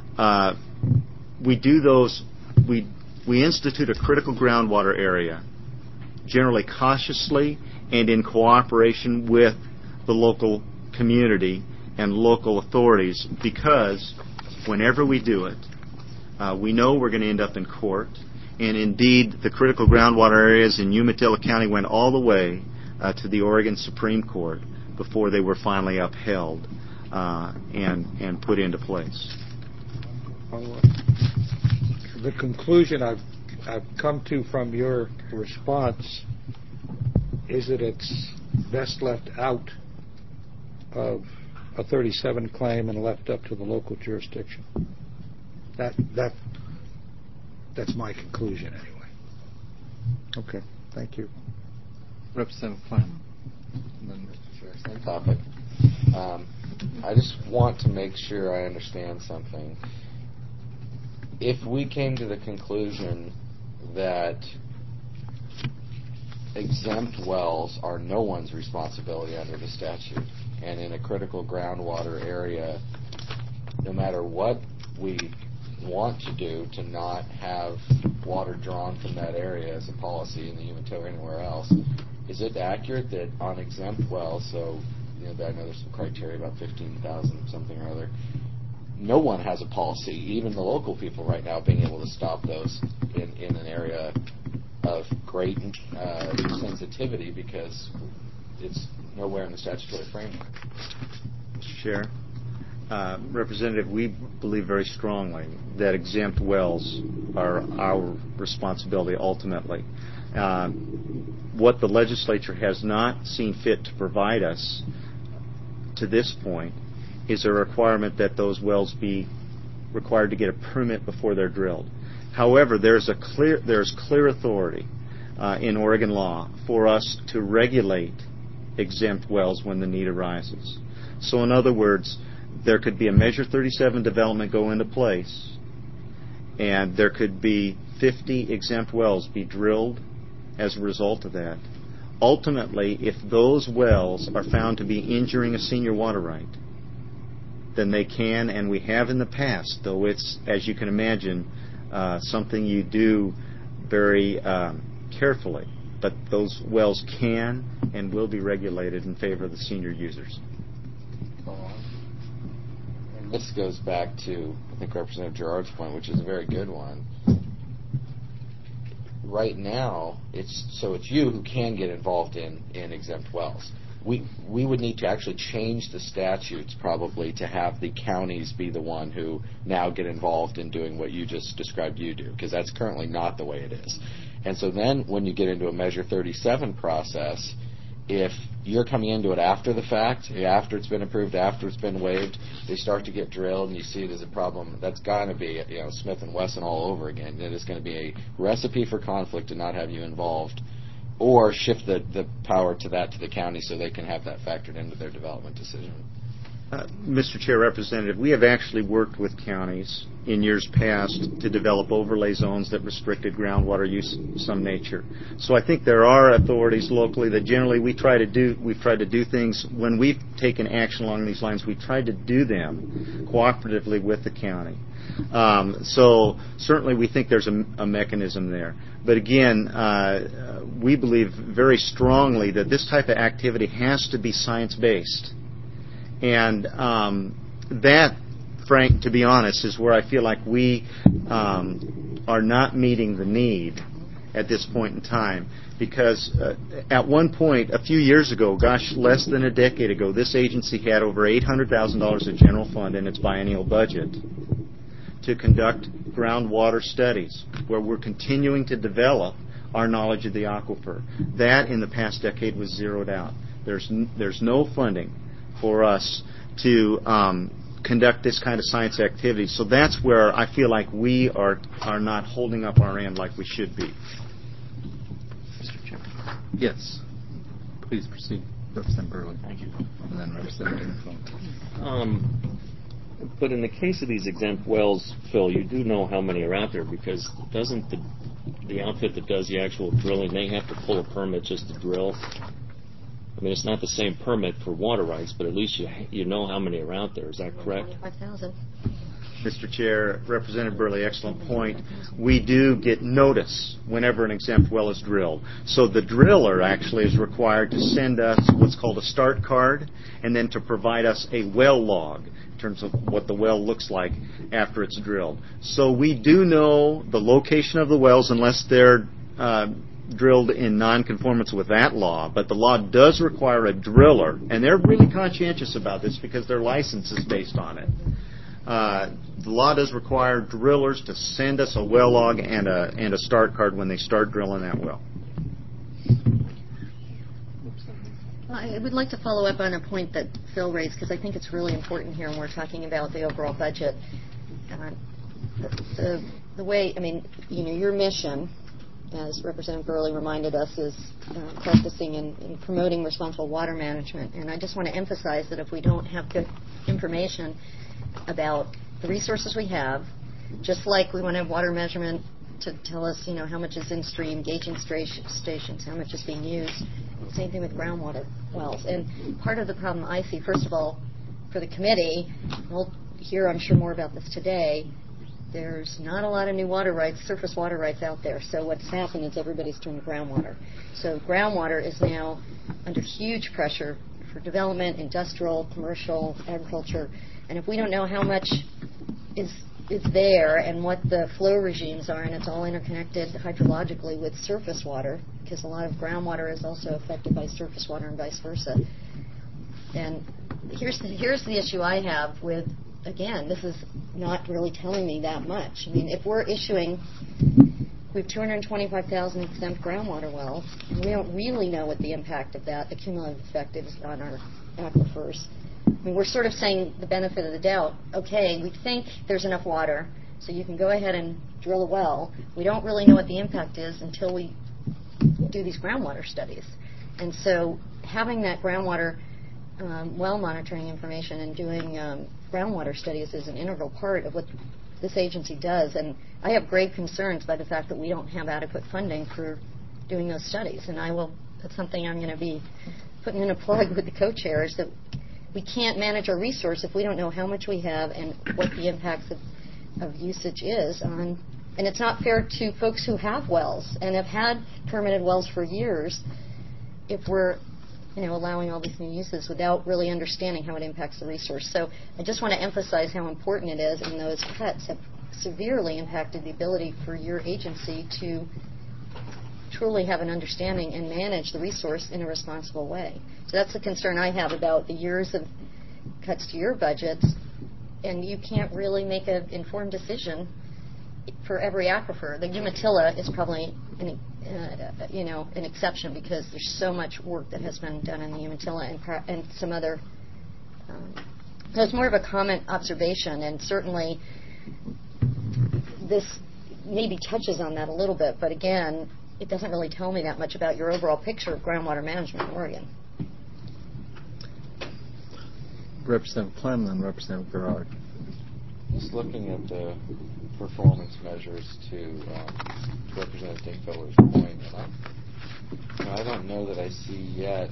we do those. We institute a critical groundwater area, generally cautiously and in cooperation with the local community and local authorities, because whenever we do it, we know we're going to end up in court. And indeed, the critical groundwater areas in Umatilla County went all the way to the Oregon Supreme Court before they were finally upheld and put into place. The conclusion I've come to from your response is that it's best left out of a 37 claim and left up to the local jurisdiction. That's my conclusion anyway. Okay, thank you. Representative Klein. Mr. Chair, same topic. I just want to make sure I understand something. If we came to the conclusion that exempt wells are no one's responsibility under the statute, and in a critical groundwater area, no matter what we want to do to not have water drawn from that area as a policy in the Umatilla or anywhere else, is it accurate that on exempt wells, so I know there's some criteria about 15,000 something or other, no one has a policy, even the local people right now, being able to stop those in an area of great sensitivity because it's nowhere in the statutory framework? Mr. Chair, Representative, we believe very strongly that exempt wells are our responsibility ultimately. What the legislature has not seen fit to provide us to this point is a requirement that those wells be required to get a permit before they're drilled. However, there's clear authority in Oregon law for us to regulate exempt wells when the need arises. So in other words, there could be a Measure 37 development go into place, and there could be 50 exempt wells be drilled as a result of that. Ultimately, if those wells are found to be injuring a senior water right, then they can, and we have in the past, though it's, as you can imagine, something you do very carefully, but those wells can and will be regulated in favor of the senior users. And this goes back to, I think, Representative Gerard's point, which is a very good one. Right now, it's you who can get involved in exempt wells. We would need to actually change the statutes probably to have the counties be the one who now get involved in doing what you just described you do, because that's currently not the way it is. And so then when you get into a Measure 37 process, if you're coming into it after the fact, after it's been approved, after it's been waived, they start to get drilled and you see there's a problem, that's going to be Smith & Wesson all over again. It is going to be a recipe for conflict to not have you involved, or shift the power to the county so they can have that factored into their development decision. Mr. Chair, Representative, we have actually worked with counties in years past to develop overlay zones that restricted groundwater use of some nature. So I think there are authorities locally that generally we've tried to do things when we've taken action along these lines. We've tried to do them cooperatively with the county. So certainly we think there's a mechanism there. But again, we believe very strongly that this type of activity has to be science-based. And that, Frank, to be honest, is where I feel like we are not meeting the need at this point in time. Because at one point, a few years ago, less than a decade ago, this agency had over $800,000 of general fund in its biennial budget to conduct groundwater studies where we're continuing to develop our knowledge of the aquifer. That, in the past decade, was zeroed out. There's no funding for us to conduct this kind of science activity. So that's where I feel like we are not holding up our end like we should be. Mr. Chairman. Yes. Please proceed, Representative Burley. Thank you. And then Representative McClung. But in the case of these exempt wells, Phil, you do know how many are out there, because doesn't the outfit that does the actual drilling, they have to pull a permit just to drill? I mean, it's not the same permit for water rights, but at least you know how many are out there. Is that correct? 25,000. Mr. Chair, Representative Burley, excellent point. We do get notice whenever an exempt well is drilled. So the driller actually is required to send us what's called a start card, and then to provide us a well log in terms of what the well looks like after it's drilled. So we do know the location of the wells unless they're drilled in nonconformance with that law, but the law does require a driller, and they're really conscientious about this because their license is based on it. The law does require drillers to send us a well log and a start card when they start drilling that well. I would like to follow up on a point that Phil raised, because I think it's really important here when we're talking about the overall budget. The way, I mean, your mission, as Representative Burley reminded us, is practicing and promoting responsible water management. And I just want to emphasize that if we don't have good information about the resources we have, just like we want to have water measurement to tell us, how much is in stream, gauging stations, how much is being used. Same thing with groundwater wells. And part of the problem I see, first of all, for the committee, we'll hear, I'm sure, more about this today, there's not a lot of new water rights, surface water rights out there. So what's happened is everybody's doing groundwater. So groundwater is now under huge pressure for development, industrial, commercial, agriculture. And if we don't know how much is there and what the flow regimes are, and it's all interconnected hydrologically with surface water, because a lot of groundwater is also affected by surface water and vice versa. And here's the issue I have with, again, this is not really telling me that much. I mean, if we're issuing, we have 225,000 exempt groundwater wells, and we don't really know what the impact of that, the cumulative effect is on our aquifers. I mean, we're sort of saying the benefit of the doubt. Okay, we think there's enough water, so you can go ahead and drill a well. We don't really know what the impact is until we do these groundwater studies. And so having that groundwater well monitoring information and doing groundwater studies is an integral part of what this agency does. And I have grave concerns by the fact that we don't have adequate funding for doing those studies. And that's something I'm going to be putting in a plug with the co-chairs, that we can't manage our resource if we don't know how much we have and what the impacts of usage is on. And it's not fair to folks who have wells and have had permitted wells for years if we're allowing all these new uses without really understanding how it impacts the resource. So I just want to emphasize how important it is, and those cuts have severely impacted the ability for your agency to truly have an understanding and manage the resource in a responsible way. So that's the concern I have about the years of cuts to your budgets, and you can't really make an informed decision for every aquifer. The Umatilla is probably an exception, because there's so much work that has been done in the Umatilla and some other. So it's more of a comment observation, and certainly this maybe touches on that a little bit, but again, it doesn't really tell me that much about your overall picture of groundwater management in Oregon. Representative Clem and Representative Gerard. Just looking at the performance measures to Representative Dingfelder's point, and I don't know that I see yet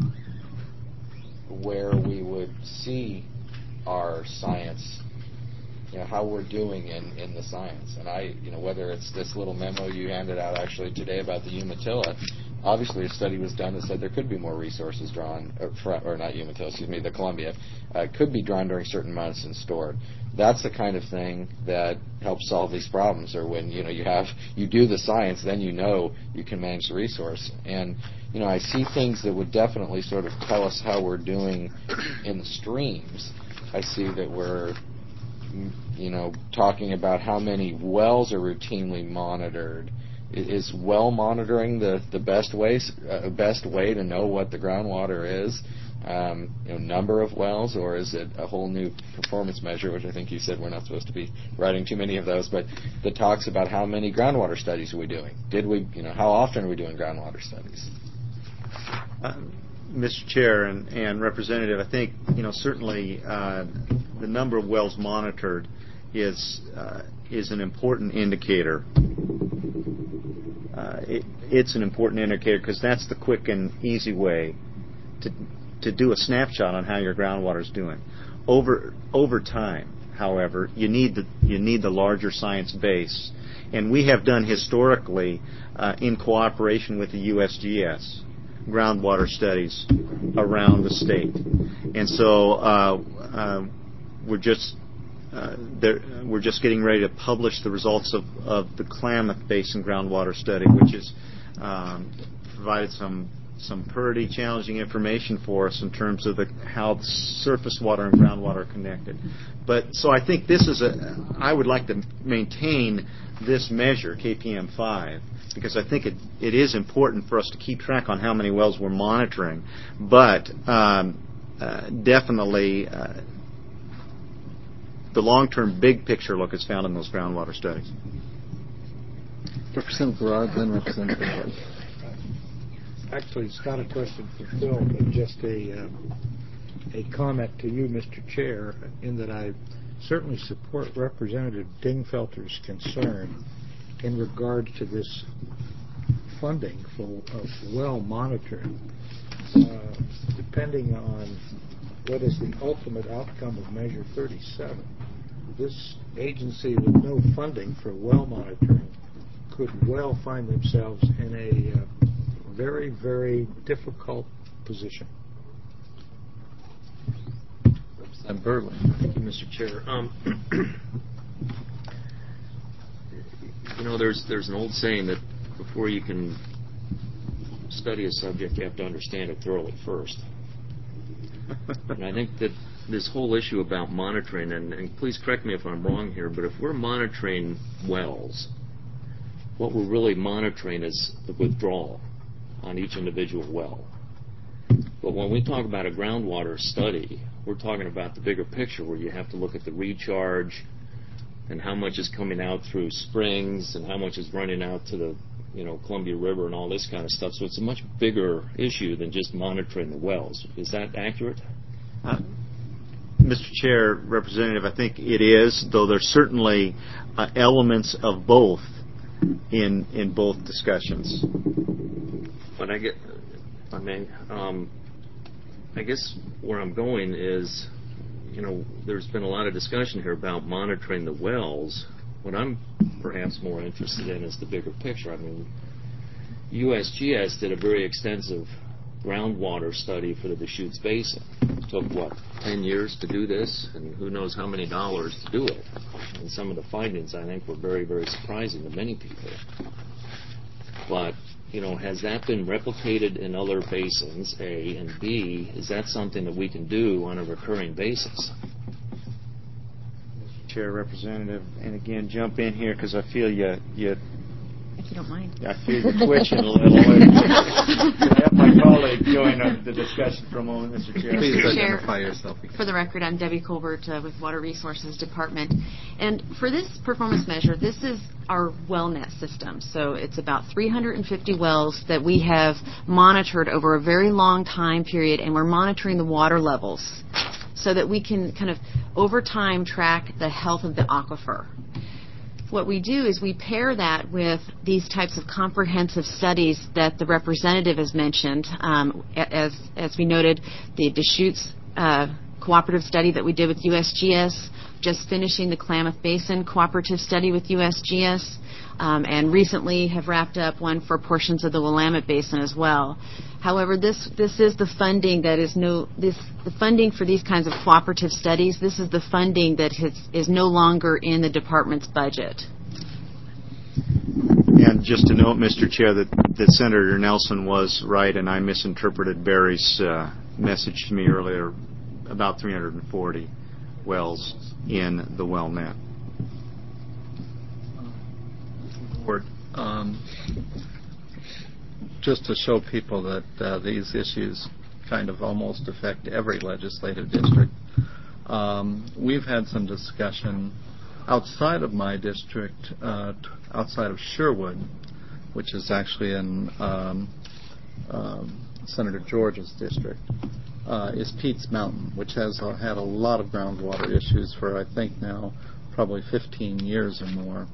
where we would see our science, how we're doing in the science. And whether it's this little memo you handed out actually today about the Umatilla, obviously a study was done that said there could be more resources drawn, or not Umatilla, excuse me, the Columbia, could be drawn during certain months and stored. That's the kind of thing that helps solve these problems, or when you do the science, then you can manage the resource. And I see things that would definitely sort of tell us how we're doing in the streams. I see that we're talking about how many wells are routinely monitored. Is well monitoring the best way to know what the groundwater is? Number of wells, or is it a whole new performance measure, which I think you said we're not supposed to be writing too many of those, but that talks about how many groundwater studies are we doing? How often are we doing groundwater studies? Mr. Chair and Representative, I think certainly the number of wells monitored is an important indicator. It's an important indicator because that's the quick and easy way to do a snapshot on how your groundwater is doing. Over time, however, you need the larger science base, and we have done historically in cooperation with the USGS groundwater studies around the state, and so we're just getting ready to publish the results of the Klamath Basin groundwater study, which has provided some pretty challenging information for us in terms of how the surface water and groundwater are connected. But so I think I would like to maintain this measure, KPM5, because I think it is important for us to keep track on how many wells we're monitoring. But definitely the long-term big picture look is found in those groundwater studies. Representative Garrard, then Representative Garrard. Actually, it's not a question for Phil, but just a comment to you, Mr. Chair, in that I certainly support Representative Dingfelter's concern in regard to this funding for well monitoring. Depending on what is the ultimate outcome of Measure 37, this agency with no funding for well monitoring could well find themselves in a very, very difficult position. Representative Berlin. Thank you, Mr. Chair. There's an old saying that before you can study a subject, you have to understand it thoroughly first. And I think that this whole issue about monitoring, and please correct me if I'm wrong here, but if we're monitoring wells, what we're really monitoring is the withdrawal on each individual well. But when we talk about a groundwater study, we're talking about the bigger picture where you have to look at the recharge and how much is coming out through springs and how much is running out to the Columbia River and all this kind of stuff. So it's a much bigger issue than just monitoring the wells. Is that accurate? Mr. Chair, Representative, I think it is, though there's certainly elements of both in both discussions. But I guess where I'm going is, there's been a lot of discussion here about monitoring the wells. What I'm perhaps more interested in is the bigger picture. USGS did a very extensive groundwater study for the Deschutes Basin. It took, 10 years to do this, and who knows how many dollars to do it. And some of the findings, I think, were very, very surprising to many people. But, has that been replicated in other basins, A, and B, is that something that we can do on a recurring basis? Chair, Representative, and again, jump in here because I feel you. If you don't mind. I feel you twitching a little. Can I have my colleague join the discussion for a moment, Mr. Chair? Please Mr. identify Chair, yourself. For the record, I'm Debbie Colbert with Water Resources Department. And for this performance measure, this is our WellNet system. So it's about 350 wells that we have monitored over a very long time period, and we're monitoring the water levels so that we can kind of over time track the health of the aquifer. What we do is we pair that with these types of comprehensive studies that the representative has mentioned. As we noted, the Deschutes cooperative study that we did with USGS, just finishing the Klamath Basin cooperative study with USGS, and recently have wrapped up one for portions of the Willamette Basin as well. However, this is the funding that is the funding for these kinds of cooperative studies. This is the funding that is no longer in the department's budget. And just to note, Mr. Chair, that Senator Nelson was right, and I misinterpreted Barry's message to me earlier about 340 wells in the WellNet. Just to show people that these issues kind of almost affect every legislative district. We've had some discussion outside of my district, outside of Sherwood, which is actually in Senator George's district, is Pete's Mountain, which has had a lot of groundwater issues for, I think now, probably 15 years or more.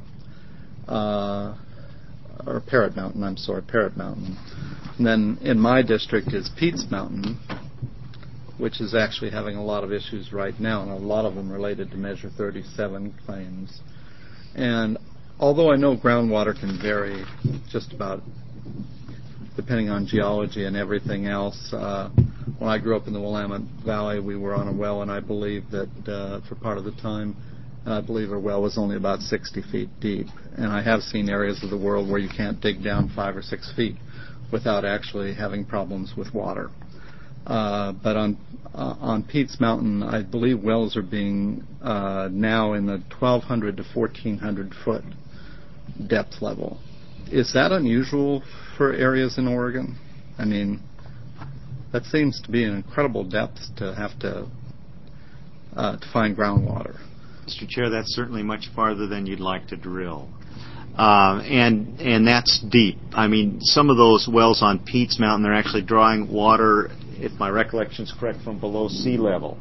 Or Parrot Mountain, Parrot Mountain. And then in my district is Pete's Mountain, which is actually having a lot of issues right now, and a lot of them related to Measure 37 claims. And although I know groundwater can vary just about depending on geology and everything else, when I grew up in the Willamette Valley, we were on a well, and I believe that for part of the time, I believe our well was only about 60 feet deep. And I have seen areas of the world where you can't dig down 5 or 6 feet without actually having problems with water. But on Pete's Mountain, I believe wells are being now in the 1,200 to 1,400 foot depth level. Is that unusual for areas in Oregon? I mean, that seems to be an incredible depth to have to find groundwater. Mr. Chair, that's certainly much farther than you'd like to drill. And that's deep. I mean, some of those wells on Pete's Mountain, they're actually drawing water, if my recollection is correct, from below sea level.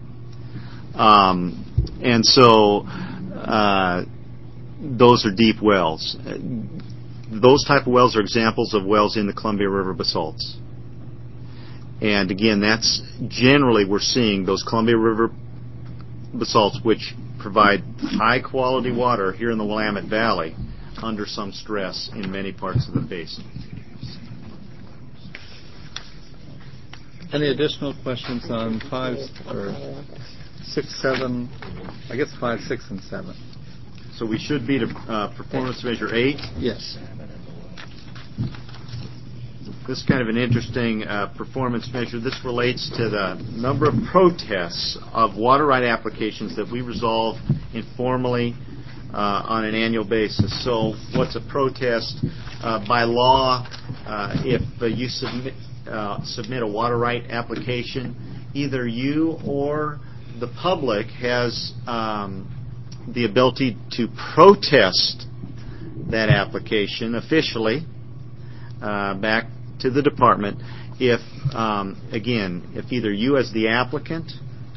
And so those are deep wells. Those type of wells are examples of wells in the Columbia River basalts. And again, that's generally we're seeing those Columbia River basalts which provide high quality water here in the Willamette Valley under some stress in many parts of the basin. Any additional questions on 5 or 6, 7? I guess 5, 6, and 7. So we should be to performance measure 8? Yes. This is kind of an interesting performance measure. This relates to the number of protests of water right applications that we resolve informally on an annual basis. So what's a protest? By law, if you submit a water right application, either you or the public has the ability to protest that application officially back to the department if, again, if either you as the applicant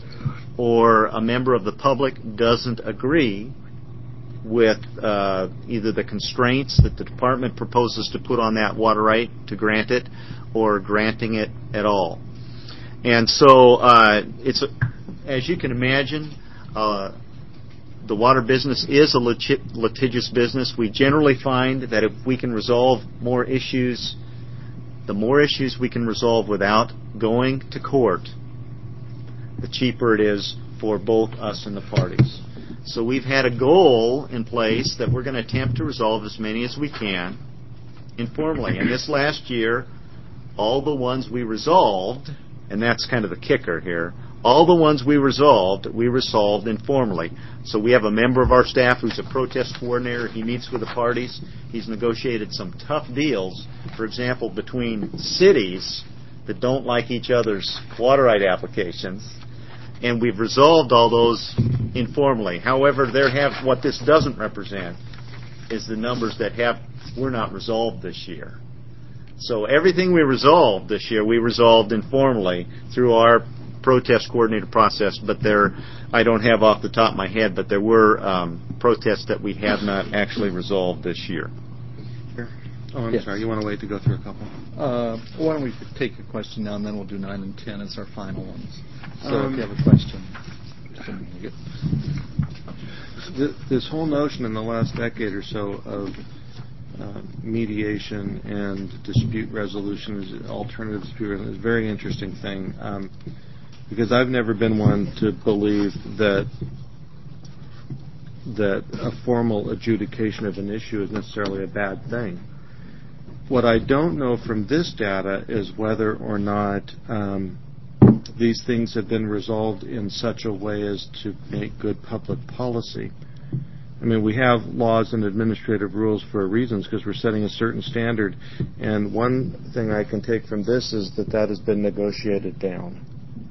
or a member of the public doesn't agree with either the constraints that the department proposes to put on that water right to grant it or granting it at all. And so it's, as you can imagine, the water business is a litigious business. We generally find that if we can resolve more issues, the more issues we can resolve without going to court, the cheaper it is for both us and the parties. So we've had a goal in place that we're going to attempt to resolve as many as we can informally. And this last year, all the ones we resolved, and that's kind of the kicker here, all the ones we resolved informally. So we have a member of our staff who's a protest coordinator. He meets with the parties. He's negotiated some tough deals, for example, between cities that don't like each other's water right applications, and we've resolved all those informally. However, what this doesn't represent is the numbers that were not resolved this year. So everything we resolved this year, we resolved informally through our protest coordinator process, but I don't have off the top of my head, but there were protests that we have not actually resolved this year. Oh, I'm sorry. You want to wait to go through a couple? Why don't we take a question now, and then we'll do 9 and 10 as our final ones. So if you have a question. This whole notion in the last decade or so of mediation and dispute resolution, alternative dispute resolution, is a very interesting thing. Because I've never been one to believe that a formal adjudication of an issue is necessarily a bad thing. What I don't know from this data is whether or not these things have been resolved in such a way as to make good public policy. I mean, we have laws and administrative rules for reasons because we're setting a certain standard. And one thing I can take from this is that has been negotiated down.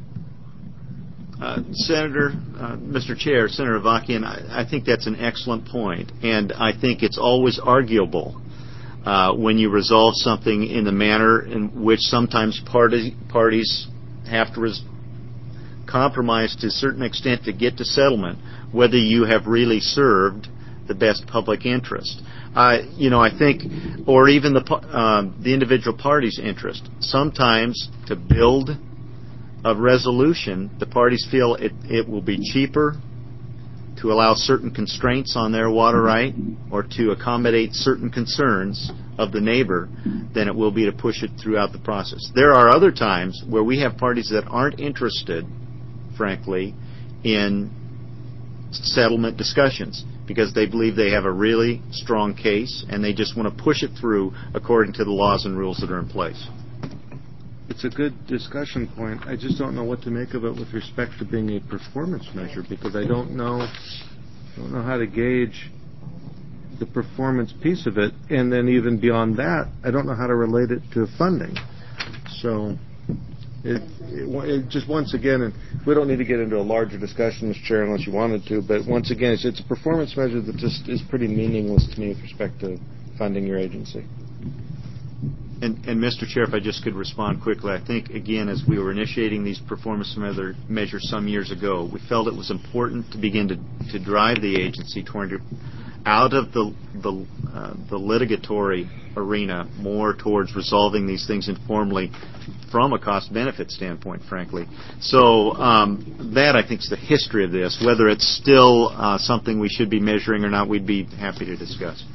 Mr. Chair, Senator Avakian, I think that's an excellent point, and I think it's always arguable when you resolve something in the manner in which sometimes parties have to compromise to a certain extent to get to settlement, whether you have really served the best public interest. I think, or even the individual party's interest. Sometimes to build a resolution, the parties feel it will be cheaper to allow certain constraints on their water right or to accommodate certain concerns of the neighbor than it will be to push it throughout the process. There are other times where we have parties that aren't interested, frankly, in settlement discussions because they believe they have a really strong case and they just want to push it through according to the laws and rules that are in place. It's a good discussion point. I just don't know what to make of it with respect to being a performance measure because I don't know how to gauge the performance piece of it, and then even beyond that, I don't know how to relate it to funding. So, it just once again, and we don't need to get into a larger discussion, Mr. Chair, unless you wanted to, but once again, it's a performance measure that just is pretty meaningless to me with respect to funding your agency. And Mr. Chair, if I just could respond quickly, I think, again, as we were initiating these performance measures some years ago, we felt it was important to begin to drive the agency out of the litigatory arena more towards resolving these things informally from a cost-benefit standpoint, frankly. So that, I think, is the history of this. Whether it's still something we should be measuring or not, we'd be happy to discuss.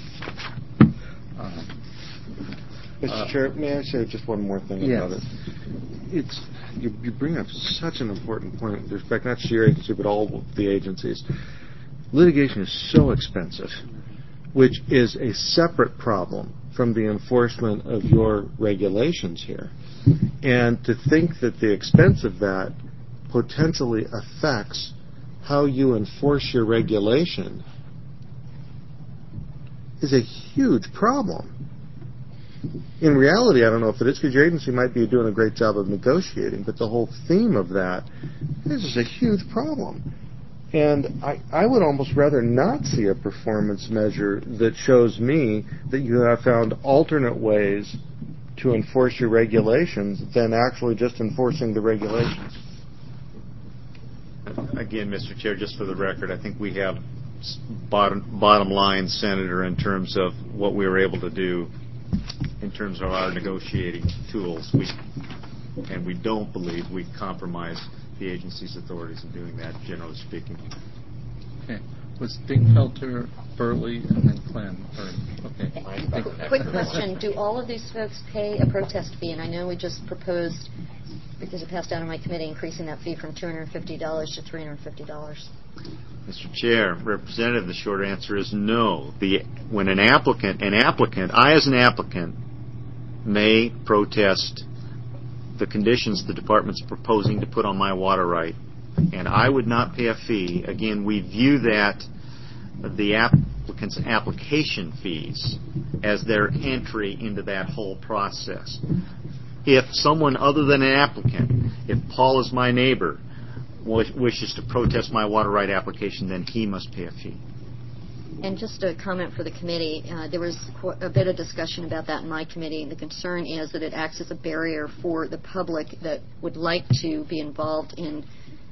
Mr. Chair, may I say just one more thing about it? You bring up such an important point with respect not to your agency but all the agencies. Litigation is so expensive, which is a separate problem from the enforcement of your regulations here. And to think that the expense of that potentially affects how you enforce your regulation is a huge problem. In reality, I don't know if it is, because your agency might be doing a great job of negotiating, but the whole theme of that is a huge problem. And I would almost rather not see a performance measure that shows me that you have found alternate ways to enforce your regulations than actually just enforcing the regulations. Again, Mr. Chair, just for the record, I think we have bottom line, Senator, in terms of what we were able to do in terms of our negotiating tools. We don't believe we compromise the agency's authorities in doing that, generally speaking. Okay. Was Dingfelter, Burley, and then Clem? Okay. Quick question. Do all of these folks pay a protest fee? And I know we just proposed, because it passed out on my committee, increasing that fee from $250 to $350. Mr. Chair, Representative, the short answer is no. When an applicant, I as an applicant, may protest the conditions the department's proposing to put on my water right, and I would not pay a fee. Again, we view that the applicant's application fees as their entry into that whole process. If someone other than an applicant, if Paul is my neighbor, wishes to protest my water right application, then he must pay a fee. And just a comment for the committee, there was a bit of discussion about that in my committee, and the concern is that it acts as a barrier for the public that would like to be involved in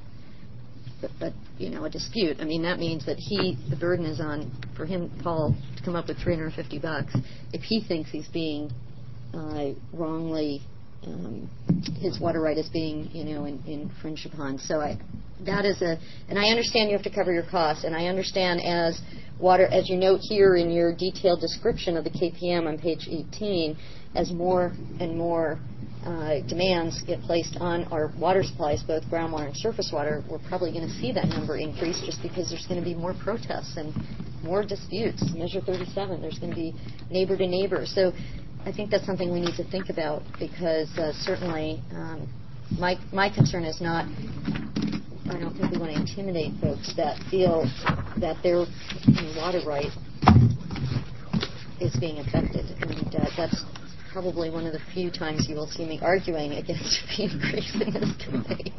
a dispute. I mean, that means that the burden is on, for him, Paul, to come up with $350 if he thinks he's being wrongly, his water right is being, infringed upon. So that is and I understand you have to cover your costs, and I understand as you note here in your detailed description of the KPM on page 18, as more and more demands get placed on our water supplies, both groundwater and surface water, we're probably going to see that number increase just because there's going to be more protests and more disputes. Measure 37, there's going to be neighbor to neighbor. So I think that's something we need to think about, because certainly my concern is not, I don't think we want to intimidate folks that feel that their water right is being affected. And that's probably one of the few times you will see me arguing against a fee increase in this committee.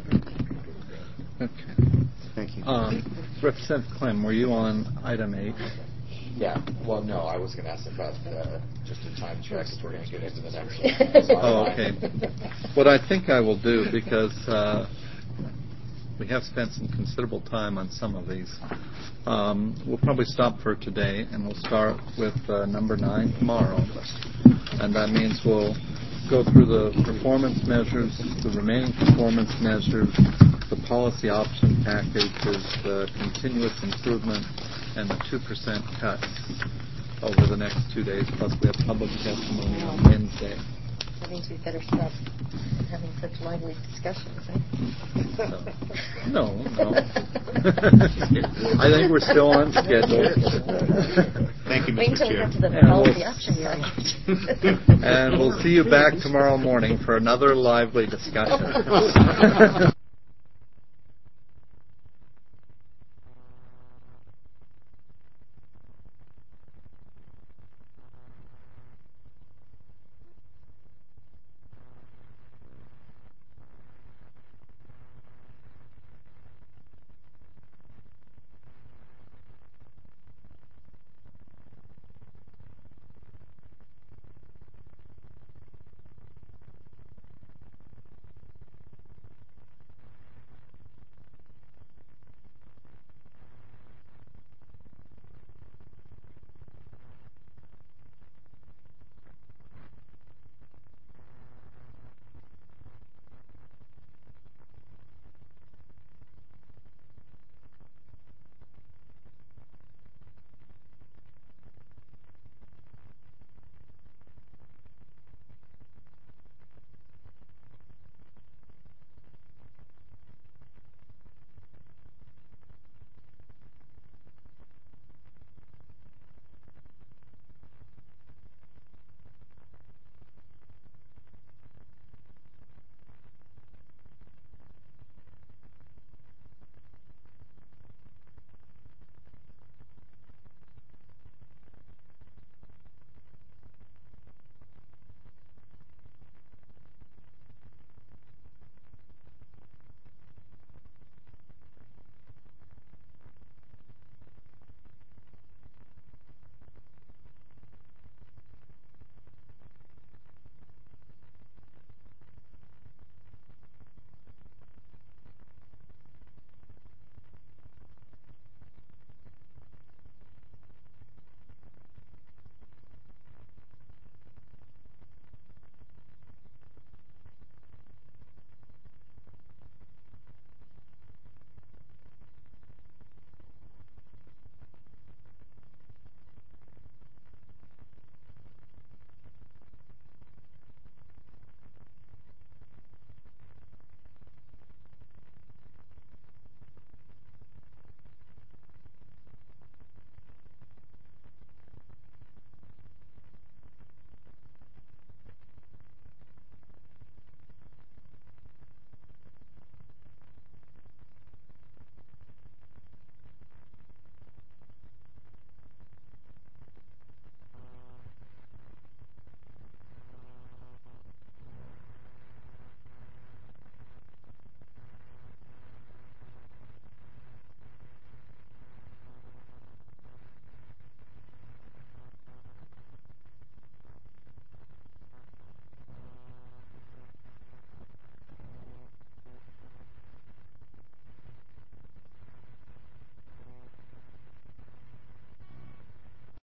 Okay. Thank you. Representative Clem, were you on item 8? Yeah. Well, no, I was going to ask about just a time check if we're going to get into the next one. Oh, okay. What I think I will do, because we have spent some considerable time on some of these, we'll probably stop for today, and we'll start with number 9 tomorrow. And that means we'll go through the performance measures, the remaining performance measures, the policy option packages, the continuous improvement, and the 2% cuts over the next 2 days. Plus, we have public testimony on Wednesday. That means we better stop having such lively discussions, eh? No. I think we're still on schedule. Thank you, Wait Mr. until we Chair. get to the And policy option package. And we'll see you back tomorrow morning for another lively discussion.